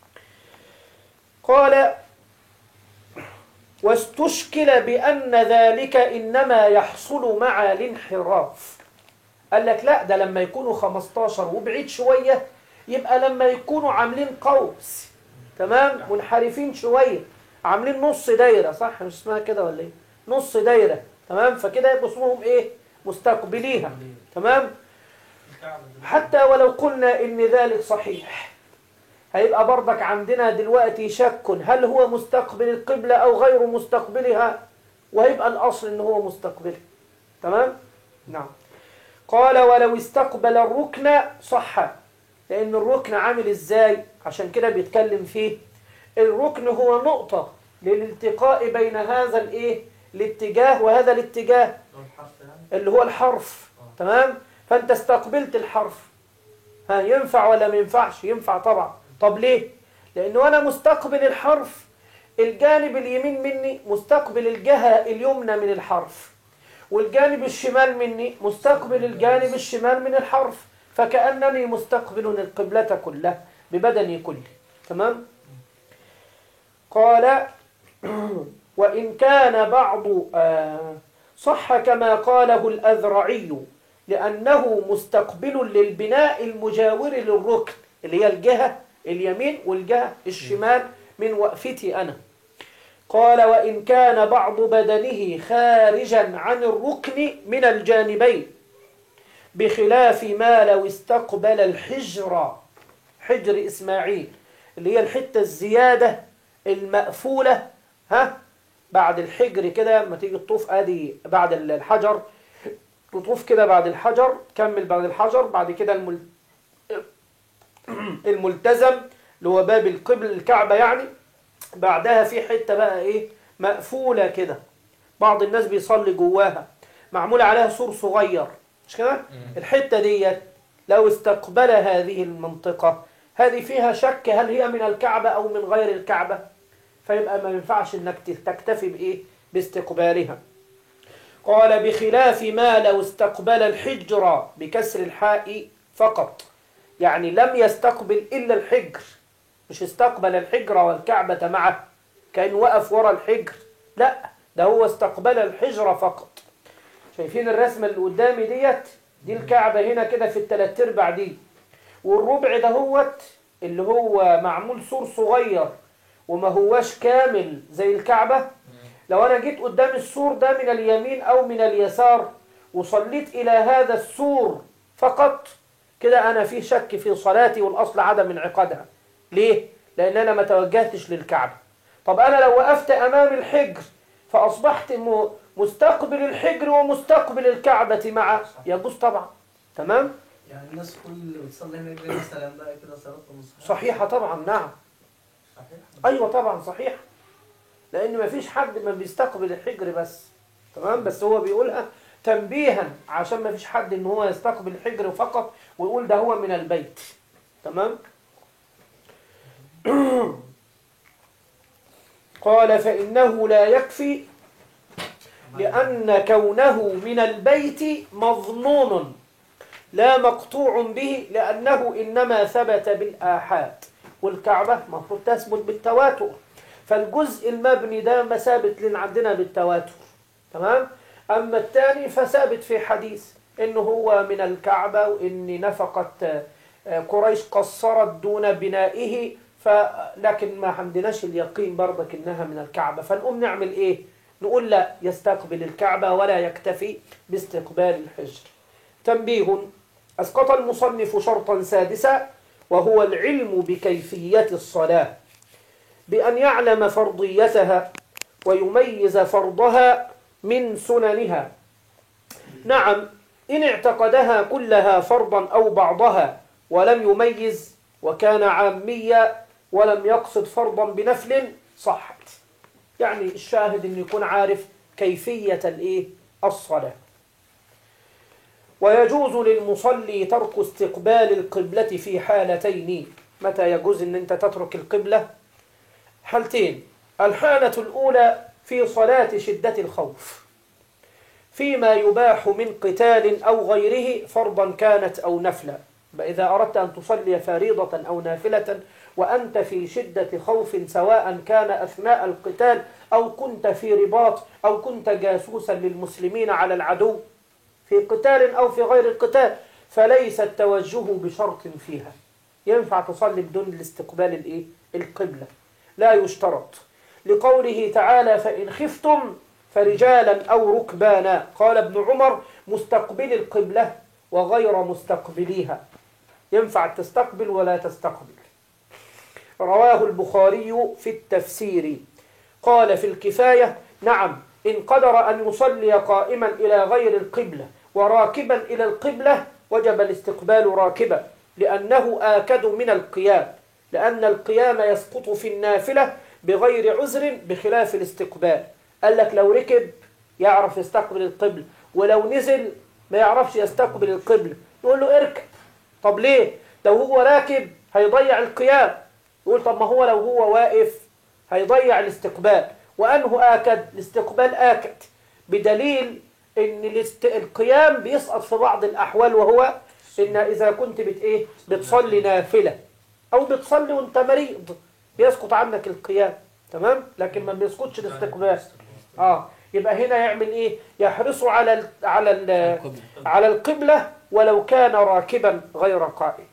قال واستشكل بأن ذلك إنما يحصل مع الانحراف. قال لك لا، ده لما يكونوا 15 وبعيد شوية يبقى لما يكونوا عاملين قوس، تمام، منحرفين شوية، عاملين نص دايرة، صح مش اسمها كده ولا نص دايرة، تمام، فكده يبقى اسمهم مستقبليها. تمام. الكعبة دلوقتي. حتى ولو قلنا إن ذلك صحيح، هيبقى برضك عندنا دلوقتي شك هل هو مستقبل القبلة أو غير مستقبلها، وهيبقى الأصل إن هو مستقبل. تمام؟ نعم. قال ولو استقبل الركن صح، لأن الركن عامل إزاي؟ عشان كده بيتكلم فيه. الركن هو نقطة للالتقاء بين هذا الاتجاه وهذا الاتجاه هو الحرف يعني. اللي هو الحرف. تمام؟ فأنت استقبلت الحرف، ينفع ولا ما ينفعش؟ ينفع طبعا. طب ليه؟ لأنه أنا مستقبل الحرف، الجانب اليمين مني مستقبل الجهة اليمنى من الحرف، والجانب الشمال مني مستقبل الجانب الشمال من الحرف، فكأنني مستقبل القبلة كلها ببدني كله. تمام؟ قال وإن كان بعض صح كما قاله الأذرعي، لأنه مستقبل للبناء المجاور للركن، اللي هي الجهة اليمين والجهة الشمال من وقفتي أنا. قال وإن كان بعض بدنه خارجا عن الركن من الجانبين، بخلاف ما لو استقبل الحجر، حجر إسماعيل اللي هي الحتة الزيادة المقفولة، بعد الحجر كده ما تيجي تطوف ادي بعد الحجر، تطوف كده بعد الحجر، كمل بعد الحجر، بعد كده الملتزم اللي هو باب القبل الكعبة يعني، بعدها في حتة بقى مقفولة كده، بعض الناس بيصلي جواها، معمول عليها سور صغير، مش كده؟ الحتة ديت لو استقبل هذه المنطقة، هذه فيها شك هل هي من الكعبة أو من غير الكعبة، فيبقى ما ينفعش انك تكتفي باستقبالها. قال بخلاف ما لو استقبل الحجر بكسر الحاء فقط، يعني لم يستقبل إلا الحجر، مش استقبل الحجر والكعبة معه كأنه وقف وراء الحجر، لا، ده هو استقبل الحجر فقط. شايفين الرسمة اللي قدامي دي الكعبة هنا كده في الثلاث ارباع دي، والربع دهوت اللي هو معمول سور صغير وما هواش كامل زي الكعبة. لو أنا جيت قدام السور ده من اليمين أو من اليسار وصليت إلى هذا السور فقط، كده أنا في شك في صلاتي، والأصل عدم انعقادها. ليه؟ لأن أنا ما توجهتش للكعبة. طب أنا لو وقفت أمام الحجر فأصبحت مستقبل الحجر ومستقبل الكعبة معه، يجوز طبعا. تمام؟ يعني الناس كل اللي بتصلي هناك دي مثلا بقى كده صلاتهم صحيحة طبعا. نعم صحيح. أيوة طبعا صحيح، لأن ما فيش حد ما بيستقبل الحجر بس. تمام؟ بس هو بيقولها تنبيها عشان ما فيش حد إن هو يستقبل الحجر فقط ويقول ده هو من البيت. تمام؟ قال فإنه لا يكفي، لأن كونه من البيت مظنون لا مقطوع به، لأنه إنما ثبت بالآحاد، والكعبة مفروض تثبت بالتواتر، فالجزء المبني ده ما ثابت لنا عندنا بالتواتر. تمام؟ أما الثاني فثابت في حديث إنه هو من الكعبة، وإن نفقة قريش قصرت دون بنائه، لكن ما عندناش اليقين برضك إنها من الكعبة، فنقوم نعمل إيه؟ نقول لا، يستقبل الكعبة ولا يكتفي باستقبال الحجر. تنبيه: أسقط المصنف شرطا سادسا، وهو العلم بكيفية الصلاة، بأن يعلم فرضيتها ويميز فرضها من سننها. نعم، إن اعتقدها كلها فرضا أو بعضها ولم يميز، وكان عاميا ولم يقصد فرضا بنفل، صحت. يعني الشاهد أن يكون عارف كيفية الصلاة. ويجوز للمصلي ترك استقبال القبلة في حالتين. متى يجوز أن أنت تترك القبلة؟ حالتين: الحالة الأولى في صلاة شدة الخوف، فيما يباح من قتال أو غيره، فرضا كانت أو نفلا. إذا أردت أن تصلي فريضة أو نافلة وأنت في شدة خوف، سواء كان أثناء القتال أو كنت في رباط أو كنت جاسوسا للمسلمين على العدو، في قتال أو في غير القتال، فليس التوجه بشرط فيها، ينفع تصلي بدون الاستقبال القبلة، لا يشترط، لقوله تعالى: فإن خفتم فرجالا أو ركبانا. قال ابن عمر: مستقبل القبلة، وغير مستقبليها، ينفع تستقبل ولا تستقبل. رواه البخاري في التفسير. قال في الكفاية: نعم، إن قدر أن يصلي قائما إلى غير القبلة وراكبا إلى القبلة وجب الاستقبال راكبا، لأنه آكد من القيام، لأن القيام يسقط في النافلة بغير عذر بخلاف الاستقبال. قال لك لو ركب يعرف يستقبل القبلة، ولو نزل ما يعرفش يستقبل القبلة نقول له اركب. طب ليه؟ لو هو راكب هيضيع القيام. يقول طب ما هو لو هو واقف هيضيع الاستقبال. وأنه آكد؟ الاستقبال آكد، بدليل ان القيام بيسقط في بعض الأحوال، وهو إن إذا كنت بتصلي نافلة أو بتصلي وانت مريض بيسقط عنك القيام، تمام؟ لكن ما بيسقطش الاستقبال. يبقى هنا يعمل ايه؟ يحرص على القبلة ولو كان راكبا غير قائم.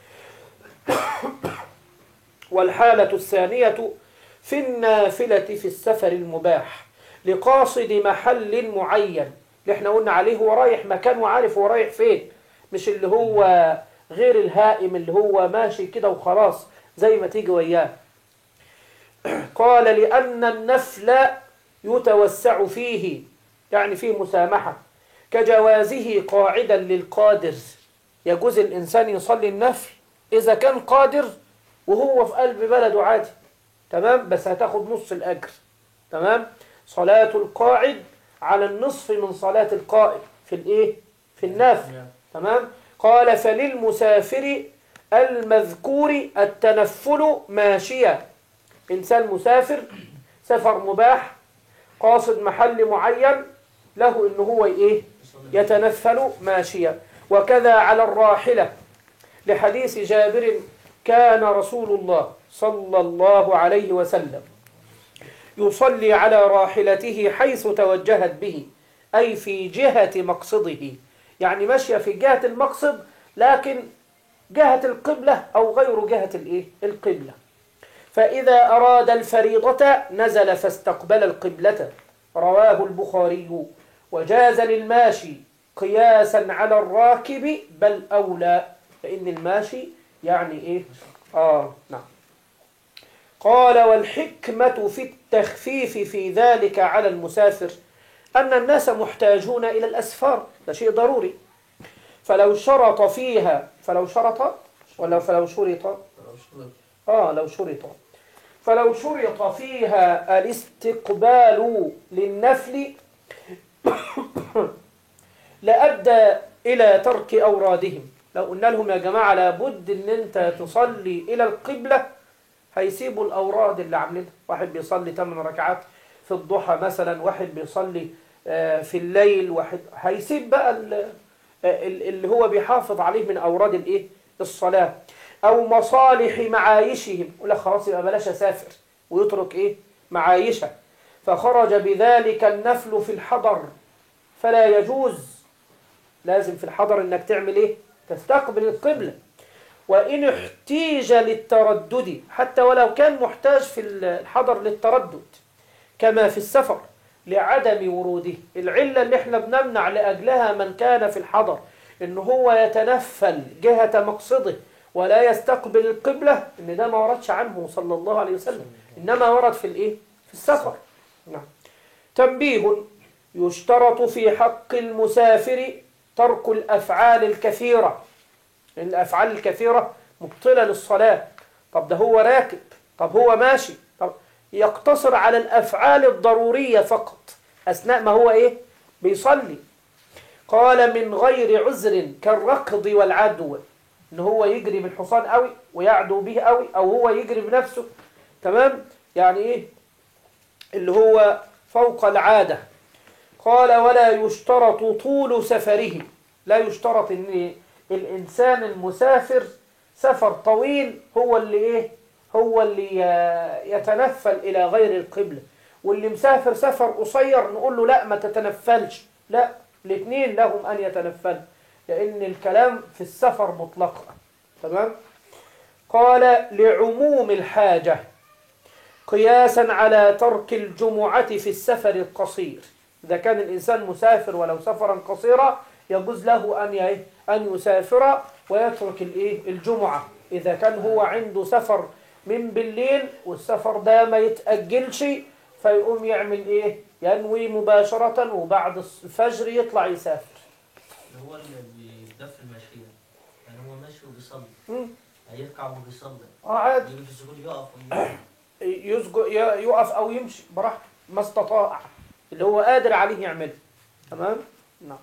والحالة الثانية في النافلة في السفر المباح لقاصد محل معين، اللي احنا قلنا عليه هو رايح مكان وعارف هو رايح فين، مش اللي هو غير الهائم اللي هو ماشي كده وخلاص زي ما تيجي وياه. قال: لأن النفل يتوسع فيه، يعني فيه مسامحة، كجوازه قاعدا للقادر. يجوز الإنسان يصلي النفل إذا كان قادر وهو في قلب بلده عادي، تمام؟ بس هتاخد نصف الأجر، تمام؟ صلاة القاعد على النصف من صلاة القائم في النفل، تمام؟ قال: فللمسافر المذكور التنفل ماشيا. إنسان مسافر سفر مباح قاصد محل معين له إنه هو يتنفل ماشيا. وكذا على الراحلة، لحديث جابر: كان رسول الله صلى الله عليه وسلم يصلي على راحلته حيث توجهت به، أي في جهة مقصده، يعني ماشية في جهة المقصد لكن جهة القبلة أو غير جهة القبلة. فإذا أراد الفريضة نزل فاستقبل القبلة. رواه البخاري. وجاز للماشي قياسا على الراكب، بل أولى، فإن الماشي يعني نعم. قال: والحكمة في التخفيف في ذلك على المسافر أن الناس محتاجون إلى الأسفار، ده شيء ضروري. فلو شرط فيها لو شرط فيها الاستقبال للنفل لأدى إلى ترك أورادهم. لو قلنا لهم يا جماعة لابد إن أنت تصلي إلى القبلة، هيسيبوا الأوراد اللي عاملينها. واحد بيصلي 8 ركعات في الضحى مثلا، واحد بيصلي في الليل، واحد هيسيب بقى اللي هو بيحافظ عليه من أوراد الصلاة أو مصالح معايشهم. يقول لك خلاص يبقى بلاش أسافر ويترك معايشه، فخرج بذلك النفل في الحضر، فلا يجوز. لازم في الحضر إنك تعمل تستقبل القبلة. وإن احتيج للتردد، حتى ولو كان محتاج في الحضر للتردد كما في السفر لعدم وروده. العلة اللي احنا بنمنع لأجلها من كان في الحضر إن هو يتنفل جهة مقصده ولا يستقبل القبلة، إن ده ما وردش عنه صلى الله عليه وسلم، إنما ورد في السفر. نعم. تنبيه: يشترط في حق المسافر ترك الأفعال الكثيرة، لأن الأفعال الكثيرة مبطلة للصلاة. طب ده هو راكب، طب هو ماشي، طب يقتصر على الأفعال الضرورية فقط أثناء ما هو بيصلي. قال: من غير عذر كالركض والعدو، إن هو يجري بالحصان قوي ويعدو به قوي، أو هو يجري بنفسه، تمام؟ يعني اللي هو فوق العادة. قال: ولا يشترط طول سفره، لا يشترط ان الانسان المسافر سفر طويل هو اللي يتنفل الى غير القبلة، واللي مسافر سفر قصير نقول له لا ما تتنفلش. لا، الاثنين لهم ان يتنفل، لان الكلام في السفر مطلقا، تمام؟ قال: لعموم الحاجة قياسا على ترك الجمعة في السفر القصير. إذا كان الإنسان مسافر ولو سفرا قصيرا يجوز له أن يسافر ويترك الجمعة إذا كان هو عنده سفر من بالليل والسفر ده ما يتأجلش، فيقوم يعمل ينوي مباشرة وبعد الفجر يطلع يسافر. اللي هو اللي بيدف المشية، يعني هو ماشي وبيصلي هيركع وبيصلي عادي يجي في السجود يقف أو يمشي براحته ما استطاع، اللي هو قادر عليه يعمله. تمام؟ نعم.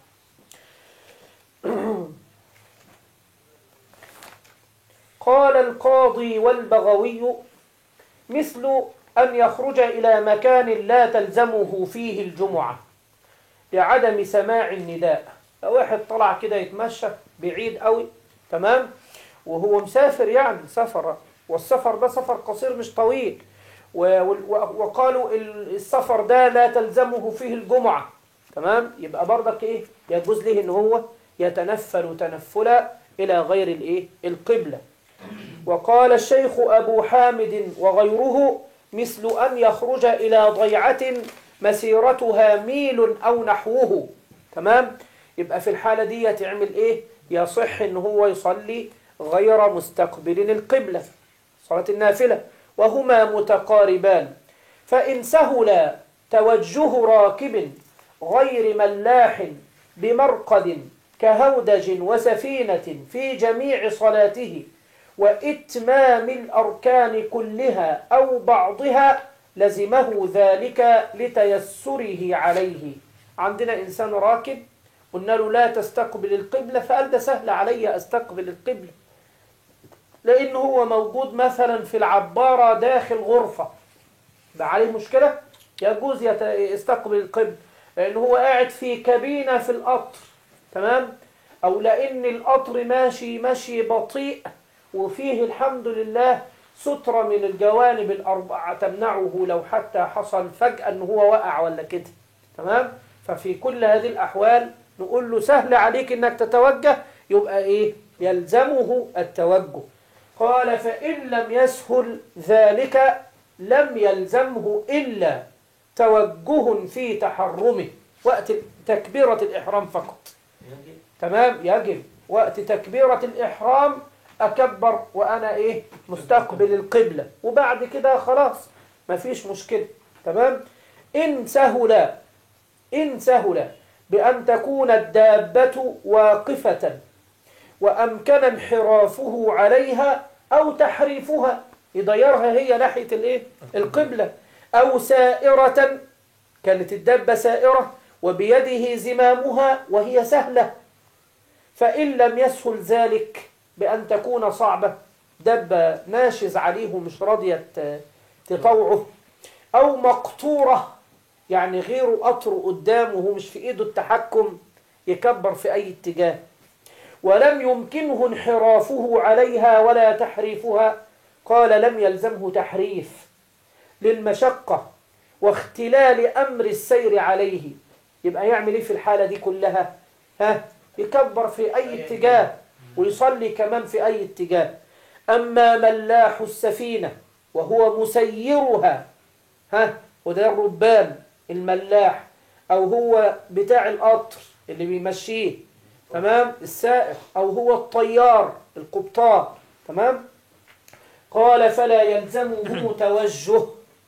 قال القاضي والبغوي: مثل أن يخرج إلى مكان لا تلزمه فيه الجمعة لعدم سماع النداء. لو واحد طلع كده يتمشى بعيد قوي، تمام، وهو مسافر يعني سفر، والسفر ده سفر قصير مش طويل، وقالوا السفر ده لا تلزمه فيه الجمعة، تمام، يبقى برضك يجوز له ان هو يتنفل تنفلا إلى غير القبلة. وقال الشيخ أبو حامد وغيره: مثل أن يخرج إلى ضيعة مسيرتها ميل أو نحوه، تمام، يبقى في الحالة دي يعمل يصح إن هو يصلي غير مستقبل القبلة، صلاة النافلة، وهما متقاربان. فإن سهل توجه راكب غير ملاح بمرقد كهودج وسفينة في جميع صلاته وإتمام الأركان كلها أو بعضها لزمه ذلك لتيسره عليه. عندنا إنسان راكب قلنا له لا تستقبل القبلة، فقال ده سهل علي أستقبل القبلة، لأنه هو موجود مثلا في العبارة داخل غرفة، ده عليه مشكلة، يجوز يستقبل القبلة، لأنه هو قاعد في كابينة في القطر، تمام، أو لأن القطر ماشي بطيء وفيه الحمد لله سترة من الجوانب الأربعة تمنعه لو حتى حصل فجأة أنه هو وقع ولا كده، تمام. ففي كل هذه الأحوال نقول له سهل عليك أنك تتوجه، يبقى يلزمه التوجه. قال: فإن لم يسهل ذلك لم يلزمه إلا توجه في تحرمه وقت تكبيرة الإحرام فقط. تمام، يجب وقت تكبيرة الإحرام أكبر وأنا مستقبل القبلة، وبعد كده خلاص ما فيش مشكلة، تمام. إن سهل بأن تكون الدابة واقفة وأمكن انحرافه عليها أو تحريفها، يضيرها هي ناحية القبلة، أو سائرة، كانت الدابة سائرة وبيده زمامها وهي سهلة. فإن لم يسهل ذلك بأن تكون صعبة، دابة ناشز عليه مش راضية تطوعه، أو مقطورة يعني غيره قطر قدامه مش في إيده التحكم، يكبر في أي اتجاه، ولم يمكنه انحرافه عليها ولا تحريفها، قال لم يلزمه تحريف للمشقة واختلال أمر السير عليه. يبقى يعمل في الحالة دي كلها؟ يكبر في أي اتجاه ويصلي كمان في أي اتجاه. أما ملاح السفينة وهو مسيرها، وده الربان الملاح، أو هو بتاع القطر اللي بيمشيه، تمام، السائق، أو هو الطيار القبطان، تمام، قال فلا يلزمه توجه،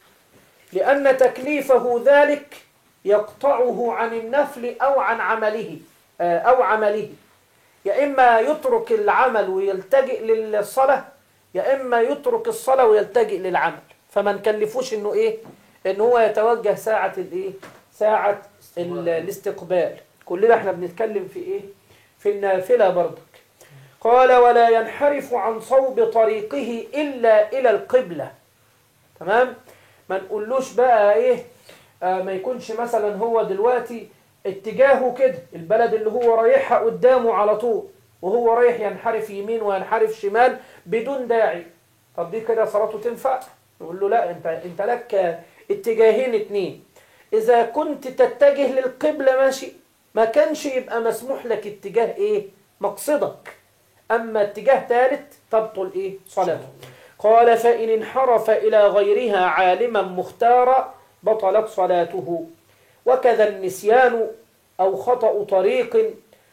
لأن تكليفه ذلك يقطعه عن النفل أو عن عمله، يا إما يترك العمل ويلتجئ للصلاة، يا إما يترك الصلاة ويلتجئ للعمل، فما نكلفوش إنه إن هو يتوجه ساعة الاستقبال. كلنا احنا بنتكلم في النافلة برضك. قال ولا ينحرف عن صوب طريقه إلا إلى القبلة، تمام، ما نقولوش بقى ما يكونش مثلا هو دلوقتي اتجاهه كده البلد اللي هو رايحها قدامه على طول، وهو رايح ينحرف يمين وينحرف شمال بدون داعي. طب دي كده صلاته تنفع؟ نقول له لا، انت لك اتجاهين اتنين، اذا كنت تتجه للقبلة ماشي، ما كانش يبقى مسموح لك اتجاه مقصدك، اما اتجاه ثالث تبطل صلاته. قال فإن انحرف إلى غيرها عالما مختارا بطلت صلاته، وكذا النسيان أو خطأ طريق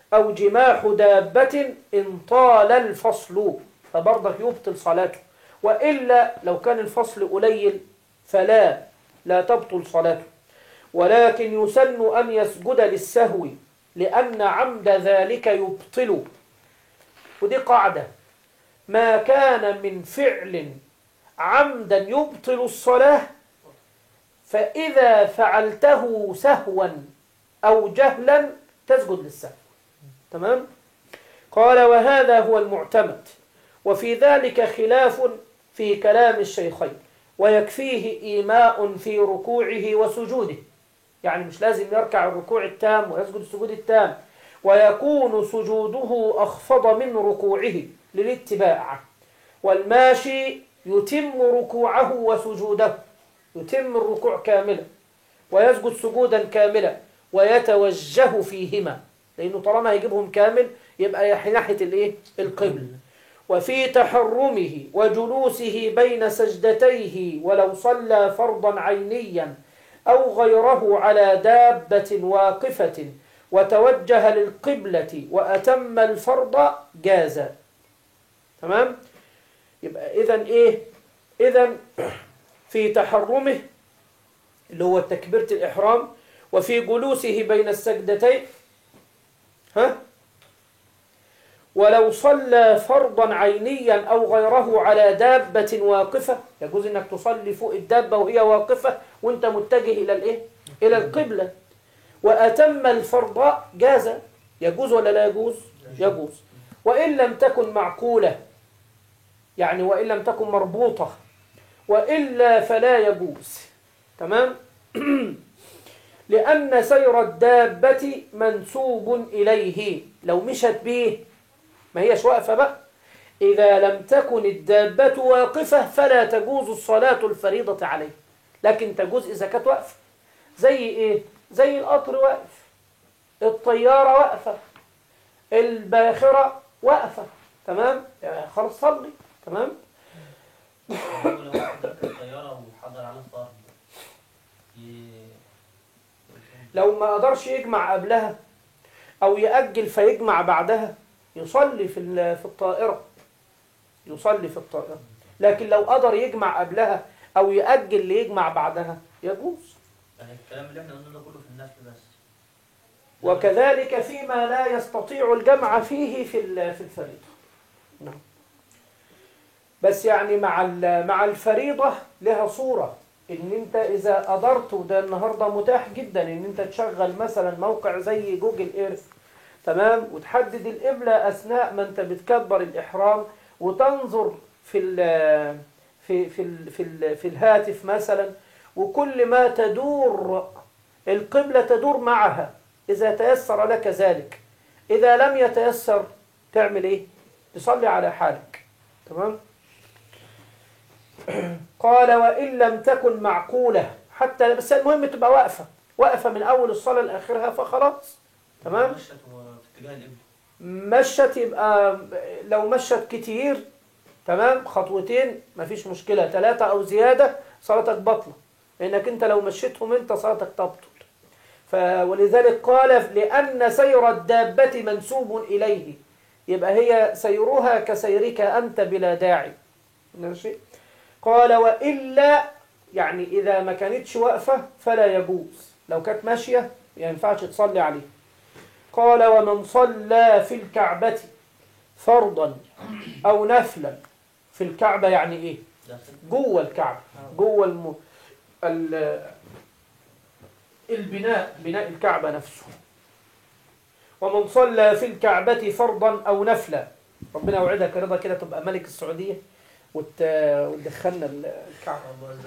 أو جماح دابة إن طال الفصل، فبرضك يبطل صلاته. وإلا لو كان الفصل قليل لا تبطل صلاته، ولكن يسن أن يسجد للسهو لأن عمد ذلك يبطل. ودي قاعدة: ما كان من فعل عمدا يبطل الصلاة فإذا فعلته سهوا أو جهلا تسجد للسهو. تمام؟ قال: وهذا هو المعتمد، وفي ذلك خلاف في كلام الشيخين، ويكفيه إيماء في ركوعه وسجوده، يعني مش لازم يركع الركوع التام ويسجد السجود التام، ويكون سجوده أخفض من ركوعه للاتباع. والماشي يتم ركوعه وسجوده، يتم الركوع كاملا ويسجد سجودا كاملا ويتوجه فيهما، لأنه طالما هيجيبهم كامل يبقى ناحية القبل. وفي تحرمه وجلوسه بين سجدتيه ولو صلى فرضا عينيا أو غيره على دابة واقفة وتوجه للقبلة وأتم الفرض جاز. تمام؟ يبقى إذن في تحرمه اللي هو تكبيرة الإحرام، وفي جلوسه بين السجدتين ولو صلى فرضا عينيا أو غيره على دابة واقفة، يجوز أنك تصلي فوق الدابة وهي واقفة وأنت متجه إلى القبلة، وأتم الفرض جاز. يجوز ولا لا يجوز؟ يجوز. وإن لم تكن معقولة، يعني وإن لم تكن مربوطة، وإلا فلا يجوز. تمام؟ لأن سير الدابة منسوب إليه، لو مشت به ما هيش واقفة بقى. إذا لم تكن الدابة واقفة فلا تجوز الصلاة الفريضة عليه، لكن تجوز إذا كانت واقفة. زي زي القطر واقف، الطيارة واقفة، الباخرة واقفة. تمام؟ يعني خلاص صلي. تمام؟ لو واحد ركب الطيارة وحضر على الفرض لو ما قدرش يجمع قبلها أو يأجل فيجمع بعدها يصلي في الطائرة، يصلي في الطائرة. لكن لو قدر يجمع قبلها أو يأجل ليجمع بعدها يجوز. يعني الكلام اللي احنا قلنا ده كله في النفل بس. وكذلك فيما لا يستطيع الجمع فيه في الفريضة. نعم. بس يعني مع الفريضة لها صورة، ان انت اذا قدرت، وده النهاردة متاح جدا ان انت تشغل مثلا موقع زي جوجل ايرث، تمام، وتحدد القبلة اثناء ما انت بتكبر الاحرام، وتنظر في الهاتف مثلا، وكل ما تدور القبلة تدور معها إذا تيسر لك ذلك. إذا لم يتيسر تعمل إيه؟ تصلي على حالك. تمام؟ قال: وإن لم تكن معقولة، حتى بس المهم تبقى واقفة من أول الصلاة لآخرها فخلاص. تمام؟ مشت في اتجاه القبلة. مشت يبقى لو مشت كتير، تمام، خطوتين مفيش مشكلة، 3 أو زيادة صلاتك بطلة، لأنك أنت لو مشيتهم أنت صلاتك تبطل. ولذلك قال: لأن سير الدابة منسوب إليه، يبقى هي سيرها كسيرك أنت بلا داعي. ماشي؟ قال: وإلا، يعني إذا ما كانتش واقفة فلا يجوز، لو كانت ماشية ما ينفعش تصلي عليه. قال: ومن صلى في الكعبة فرضا أو نفلا، في الكعبة يعني إيه؟ جوه الكعبة، جوه بناء الكعبة نفسه. ومن صلى في الكعبة فرضا أو نفلا، ربنا يوعدك رضا كده تبقى ملك السعودية وتدخلنا الكعبة.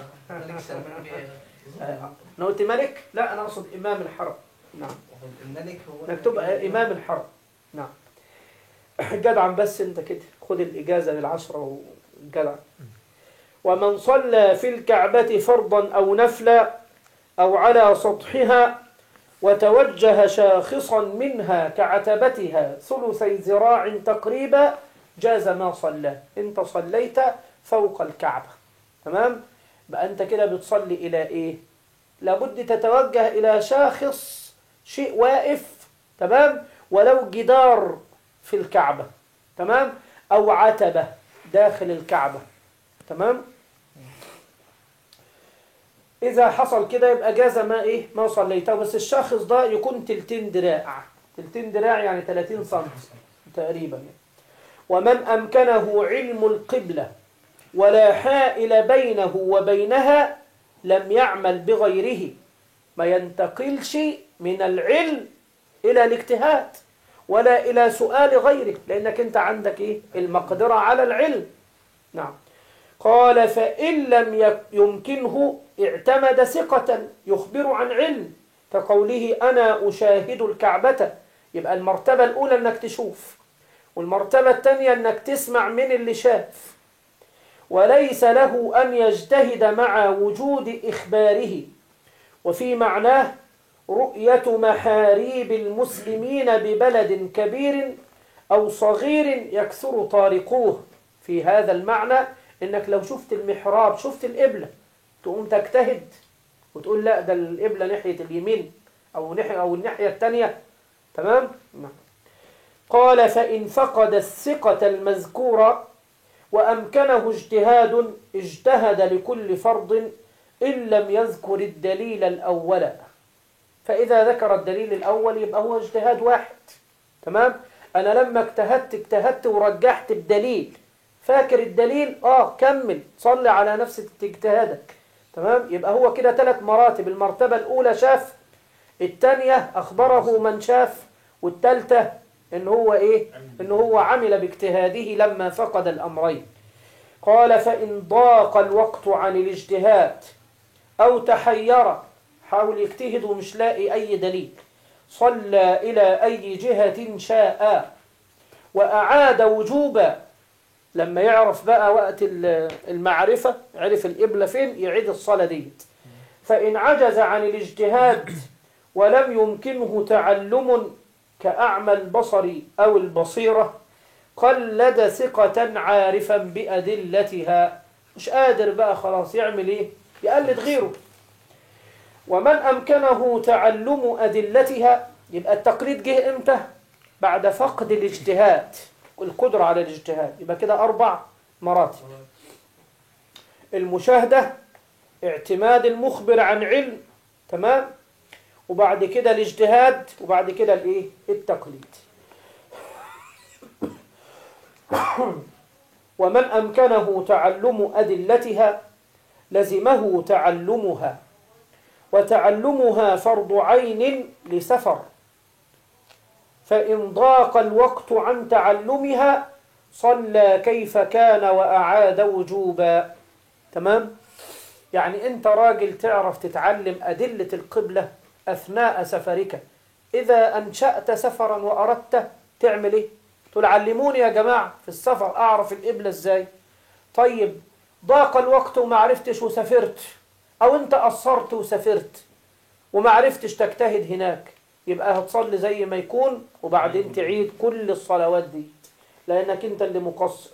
أنا قلت ملك؟ لا، أنا أقصد إمام الحرم. نعم، الملك هو انك تبقى إمام الحرم. نعم. جدعا، بس أنت كده خد الإجازة للعشرة وجدعا. ومن صلى في الكعبة فرضا أو نفلا أو على سطحها وتوجه شاخصا منها كعتبتها 3 ذراع تقريبا جاز ما صلى. انت صليت فوق الكعبة. تمام؟ بقى انت كده بتصلي إلى إيه؟ لابد تتوجه إلى شاخص، شيء واقف، تمام، ولو جدار في الكعبة، تمام، أو عتبة داخل الكعبة، تمام. إذا حصل كده يبقى جاز ما صليته، بس الشخص ده يكون تلتين دراع، تلتين دراع يعني 30 سم تقريبا يعني. ومن أمكنه علم القبلة ولا حائل بينه وبينها لم يعمل بغيره، ما ينتقلش من العلم إلى الاجتهاد ولا إلى سؤال غيره، لأنك أنت عندك المقدرة على العلم. نعم. قال فإن لم يمكنه اعتمد ثقة يخبر عن علم، كقوله أنا أشاهد الكعبة، يبقى المرتبة الأولى أنك تشوف، والمرتبة الثانية أنك تسمع من اللي شاف، وليس له أن يجتهد مع وجود إخباره. وفي معناه رؤية محاريب المسلمين ببلد كبير أو صغير يكثر طارقوه. في هذا المعنى إنك لو شفت المحراب، شفت القبلة، تقوم تجتهد وتقول لا ده القبلة ناحية اليمين أو الناحية الثانية، تمام؟ قال فإن فقد الثقة المذكورة وأمكنه اجتهاد اجتهد لكل فرض إن لم يذكر الدليل الأول. فإذا ذكر الدليل الأول يبقى هو اجتهاد واحد، تمام. أنا لما اجتهدت ورجحت بدليل، فاكر الدليل كمل صلي على نفس اجتهادك، تمام. يبقى هو كده 3 مراتب، المرتبة الأولى شاف، الثانية أخبره من شاف، والثالثة إن هو عمل باجتهاده لما فقد الأمرين. قال فإن ضاق الوقت عن الاجتهاد أو تحير، حاول يجتهد ومش لاقي أي دليل، صلى إلى أي جهة شاء وأعاد وجوبا. لما يعرف بقى وقت المعرفة، عرف القبلة فين، يعيد الصلاة ديت. فإن عجز عن الاجتهاد ولم يمكنه تعلم كأعمى البصر أو البصيرة، قلد ثقة عارفا بأدلتها. مش قادر بقى خلاص، يعمل يقلد غيره. ومن أمكنه تعلم أدلتها، يبقى التقليد جه إمتى؟ بعد فقد الاجتهاد والقدرة على الاجتهاد، يبقى كده 4 مراتب. المشاهدة، اعتماد المخبر عن علم، تمام، وبعد كده الاجتهاد، وبعد كده التقليد. ومن أمكنه تعلم أدلتها لزمه تعلمها، وتعلمها فرض عين لسفر، فإن ضاق الوقت عن تعلمها صلى كيف كان وأعاد وجوبا، تمام. يعني أنت راجل تعرف تتعلم أدلة القبلة أثناء سفرك، إذا أنشأت سفرا وأردت تعمل تقول علموني يا جماعة في السفر أعرف القبلة إزاي. طيب ضاق الوقت وما عرفتش وسافرت، أو أنت قصرت وسافرت وما عرفتش تجتهد هناك، يبقى هتصلي زي ما يكون وبعدين تعيد كل الصلوات دي، لأنك أنت اللي مقصر.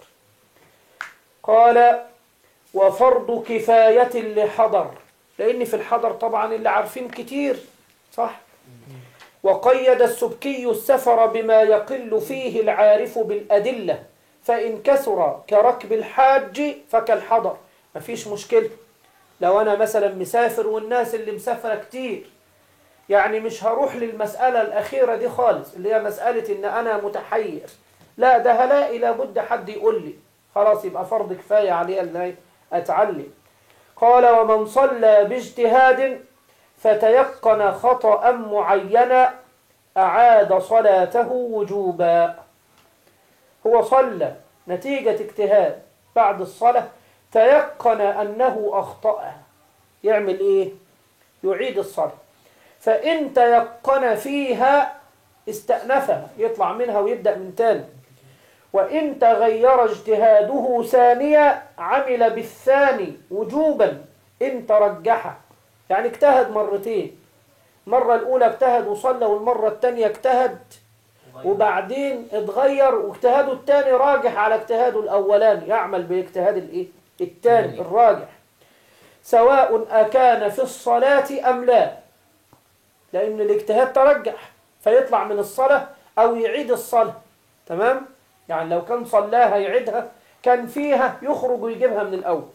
قال وفرض كفاية اللي حضر، لأن في الحضر طبعا اللي عارفين كتير، صح. وقيد السبكي السفر بما يقل فيه العارف بالأدلة، فإن كثر كركب الحاج فكالحضر. مفيش مشكلة لو أنا مثلا مسافر والناس اللي مسافرة كتير، يعني مش هروح للمسألة الأخيرة دي خالص اللي هي مسألة إن أنا متحير، لا ده هلاقي لابد حد يقول لي، خلاص يبقى فرض كفاية عليه أن أتعلم. قال ومن صلى باجتهاد فتيقن خطأ معينا أعاد صلاته وجوبا. هو صلى نتيجة اجتهاد، بعد الصلاة تيقن أنه أخطأ، يعمل يعيد الصلاة. فإن تيقن فيها استأنفها، يطلع منها ويبدأ من تاني. وإن تغير اجتهاده ثانية عمل بالثاني وجوبا إن ترجح، يعني اجتهد مرتين، المرة الأولى اجتهد وصلى، والمرة الثانية اجتهد وبعدين اتغير، واجتهاده الثاني راجح على اجتهاده الأولاني، يعمل باجتهاد الثاني الراجح، سواء أكان في الصلاة أم لا، لأن الاجتهاد ترجح فيطلع من الصلاة أو يعيد الصلاة. تمام؟ يعني لو كان صلاها يعيدها، كان فيها يخرج ويجيبها من الأول.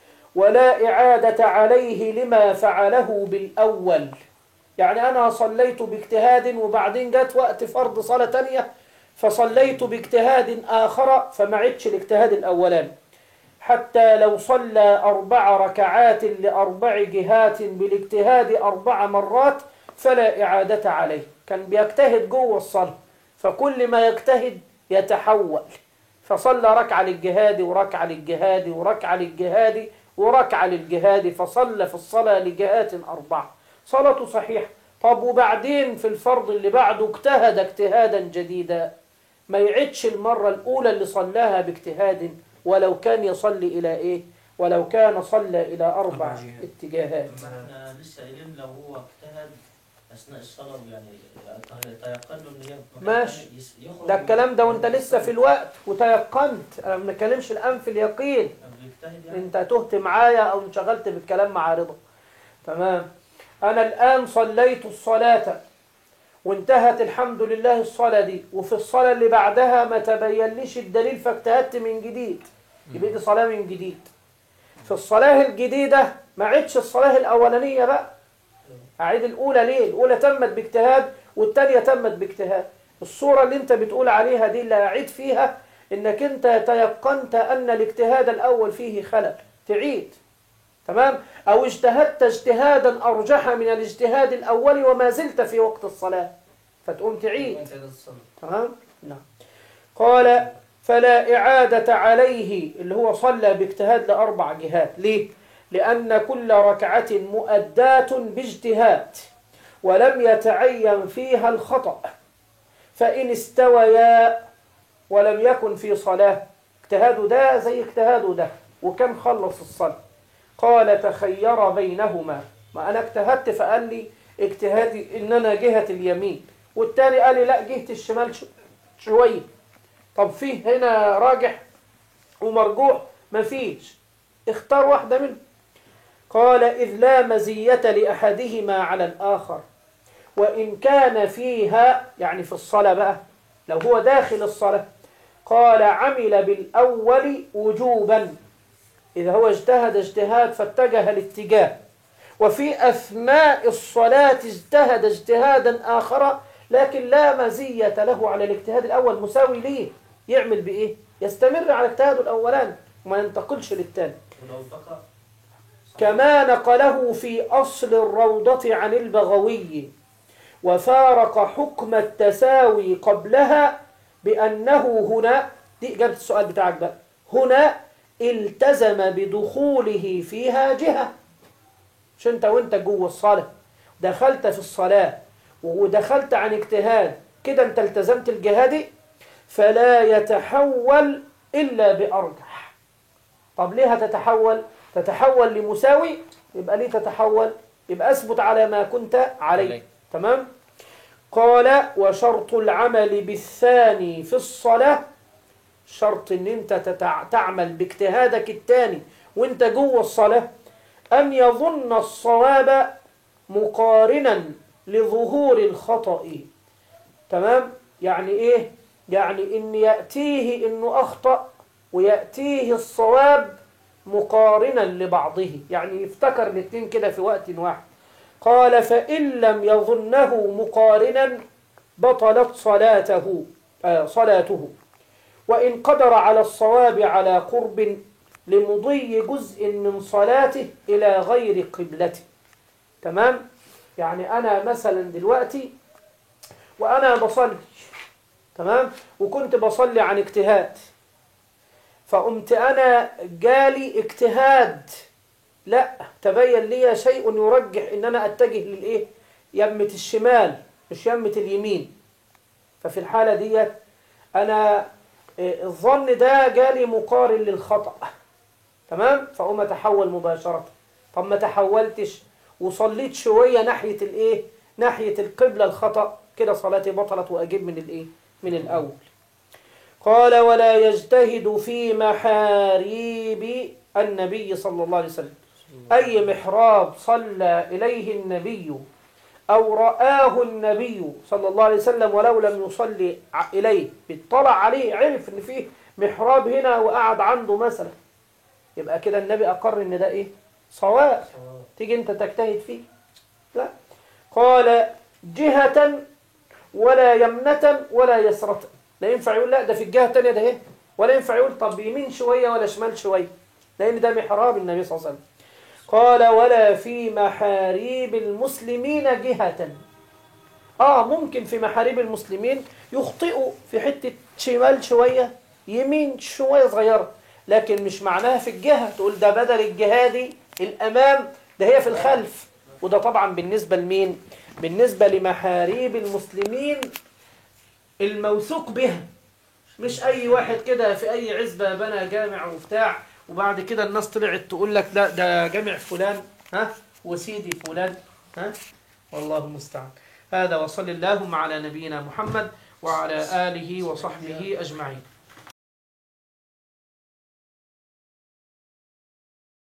ولا إعادة عليه لما فعله بالأول. يعني أنا صليت باجتهاد وبعدين جت وقت فرض صلاة تانية فصليت باجتهاد آخر فما عدش الاجتهاد الأولاني. حتى لو صلى 4 ركعات ل4 جهات بالاجتهاد 4 مرات فلا إعادة عليه. كان بيجتهد جوه الصلاة، فكل ما يجتهد يتحول، فصلى ركعة للجهاد وركعة للجهاد وركعة للجهاد وركعة للجهاد، فصلى في الصلاة لجهات 4، صلاته صحيحة. طب وبعدين في الفرض اللي بعده اجتهد اجتهادا جديدا، ما يعيدش المرة الأولى اللي صلاها باجتهاد ولو كان يصلي إلى إيه؟ ولو كان صلى إلى 4 اتجاهات. احنا لسه قايلين لو هو اجتهد اثناء الصلاه يعني تيقن ان هي ماشي. يخرج ده الكلام ده وانت لسه في الوقت وتيقنت. انا ما بنتكلمش الان في اليقين، بيجتهد يعني. انت تهت معايا او انشغلت بالكلام مع رضا. تمام. انا الان صليت الصلاه وانتهت الحمد لله الصلاه دي، وفي الصلاه اللي بعدها ما تبينليش الدليل فاجتهدت من جديد، يبقى دي صلاه من جديد. في الصلاه الجديده ما عدش الصلاه الاولانيه بقى، اعيد الاولى. ليه؟ الاولى تمت باجتهاد والثانيه تمت باجتهاد. الصوره اللي انت بتقول عليها دي اللي اعيد فيها انك انت تيقنت ان الاجتهاد الاول فيه خلل، تعيد. تمام؟ او اجتهدت اجتهادا ارجح من الاجتهاد الاول وما زلت في وقت الصلاه فتقوم تعيد. تمام؟ نعم. قال فلا إعادة عليه، اللي هو صلى باجتهاد ل4 جهات. ليه؟ لأن كل ركعة مؤداة باجتهاد ولم يتعين فيها الخطأ، فإن استويا ولم يكن في صلاة، اجتهاد ده زي اجتهاد ده وكان خلص الصلاة، قال تخير بينهما. ما أنا اجتهدت فقال لي اجتهادي إن أنا جهة اليمين، والتاني قال لي لا جهة الشمال شوية. طب فيه هنا راجح ومرجوح؟ مفيش، اختار واحدة منهم. قال إذ لا مزية لأحدهما على الآخر، وإن كان فيها، يعني في الصلاة بقى لو هو داخل الصلاة، قال عمل بالأول وجوبا، إذا هو اجتهد اجتهاد فاتجه الاتجاه، وفي أثناء الصلاة اجتهد اجتهادا آخر لكن لا مزية له على الاجتهاد الأول، مساوي ليه، يعمل بإيه؟ يستمر على اجتهاده الأولاني وما ينتقلش للتاني. كما نقله في أصل الروضة عن البغوي، وفارق حكم التساوي قبلها بأنه هنا، دي إجابة السؤال بتاعك بقى، هنا التزم بدخوله فيها جهة. مش انت وانت جوه الصلاة دخلت في الصلاة ودخلت عن اجتهاد كده انت التزمت الجهاد، فلا يتحول إلا بأرجح. طب ليه هتتحول؟ تتحول لمساوي، يبقى ليه تتحول؟ يبقى أثبت على ما كنت عليه. تمام؟ قال وشرط العمل بالثاني في الصلاة، شرط ان انت تعمل باجتهادك الثاني وانت جوه الصلاة، أن يظن الصواب مقارنا لظهور الخطأ. تمام؟ يعني إيه؟ يعني إن يأتيه إنه أخطأ ويأتيه الصواب مقارنا لبعضه، يعني يفتكر الاثنين كده في وقت واحد. قال فإن لم يظنه مقارنا بطلت صلاته وإن قدر على الصواب على قرب لمضي جزء من صلاته إلى غير قبلته. تمام؟ يعني أنا مثلا دلوقتي وأنا بصلي، تمام؟ وكنت بصلي عن اجتهاد، فقمت أنا جالي اجتهاد، لا تبين لي شيء يرجح إن أنا أتجه للإيه؟ يمة الشمال مش يمة اليمين. ففي الحالة دي أنا الظن ده جالي مقارن للخطأ، تمام؟ فأقوم أتحول مباشرة. طب ما تحولتش وصليت شوية ناحية الإيه؟ ناحية القبلة الخطأ، كده صلاتي بطلت وأجيب من الإيه؟ من الأول. قال ولا يجتهد في محاريب النبي صلى الله عليه وسلم، أي محراب صلى إليه النبي أو رآه النبي صلى الله عليه وسلم ولو لم يصلي إليه، اطلع عليه عرف إن فيه محراب هنا وقعد عنده مثلا، يبقى كده النبي أقر إن ده إيه؟ صواب. تيجي أنت تجتهد فيه؟ لا. قال جهة ولا يمنة ولا يسرة. لا ينفع يقول لا ده في الجهة الثانية ده إيه؟ ولا ينفع يقول طب يمين شوية ولا شمال شوية، لأن ده محراب النبي صلى الله عليه وسلم. قال ولا في محاريب المسلمين جهة. ممكن في محاريب المسلمين يخطئوا في حتة شمال شوية يمين شوية صغيرة، لكن مش معناها في الجهة تقول ده بدل الجهادي الأمام، ده هي في الخلف. وده طبعا بالنسبة لمين؟ بالنسبة لمحاريب المسلمين الموثوق بها، مش أي واحد كده في أي عزبة بنى جامع وبتاع وبعد كده الناس طلعت تقول لك لا ده جامع فلان وسيدي فلان والله المستعان. هذا وصل اللهم على نبينا محمد وعلى آله وصحبه أجمعين.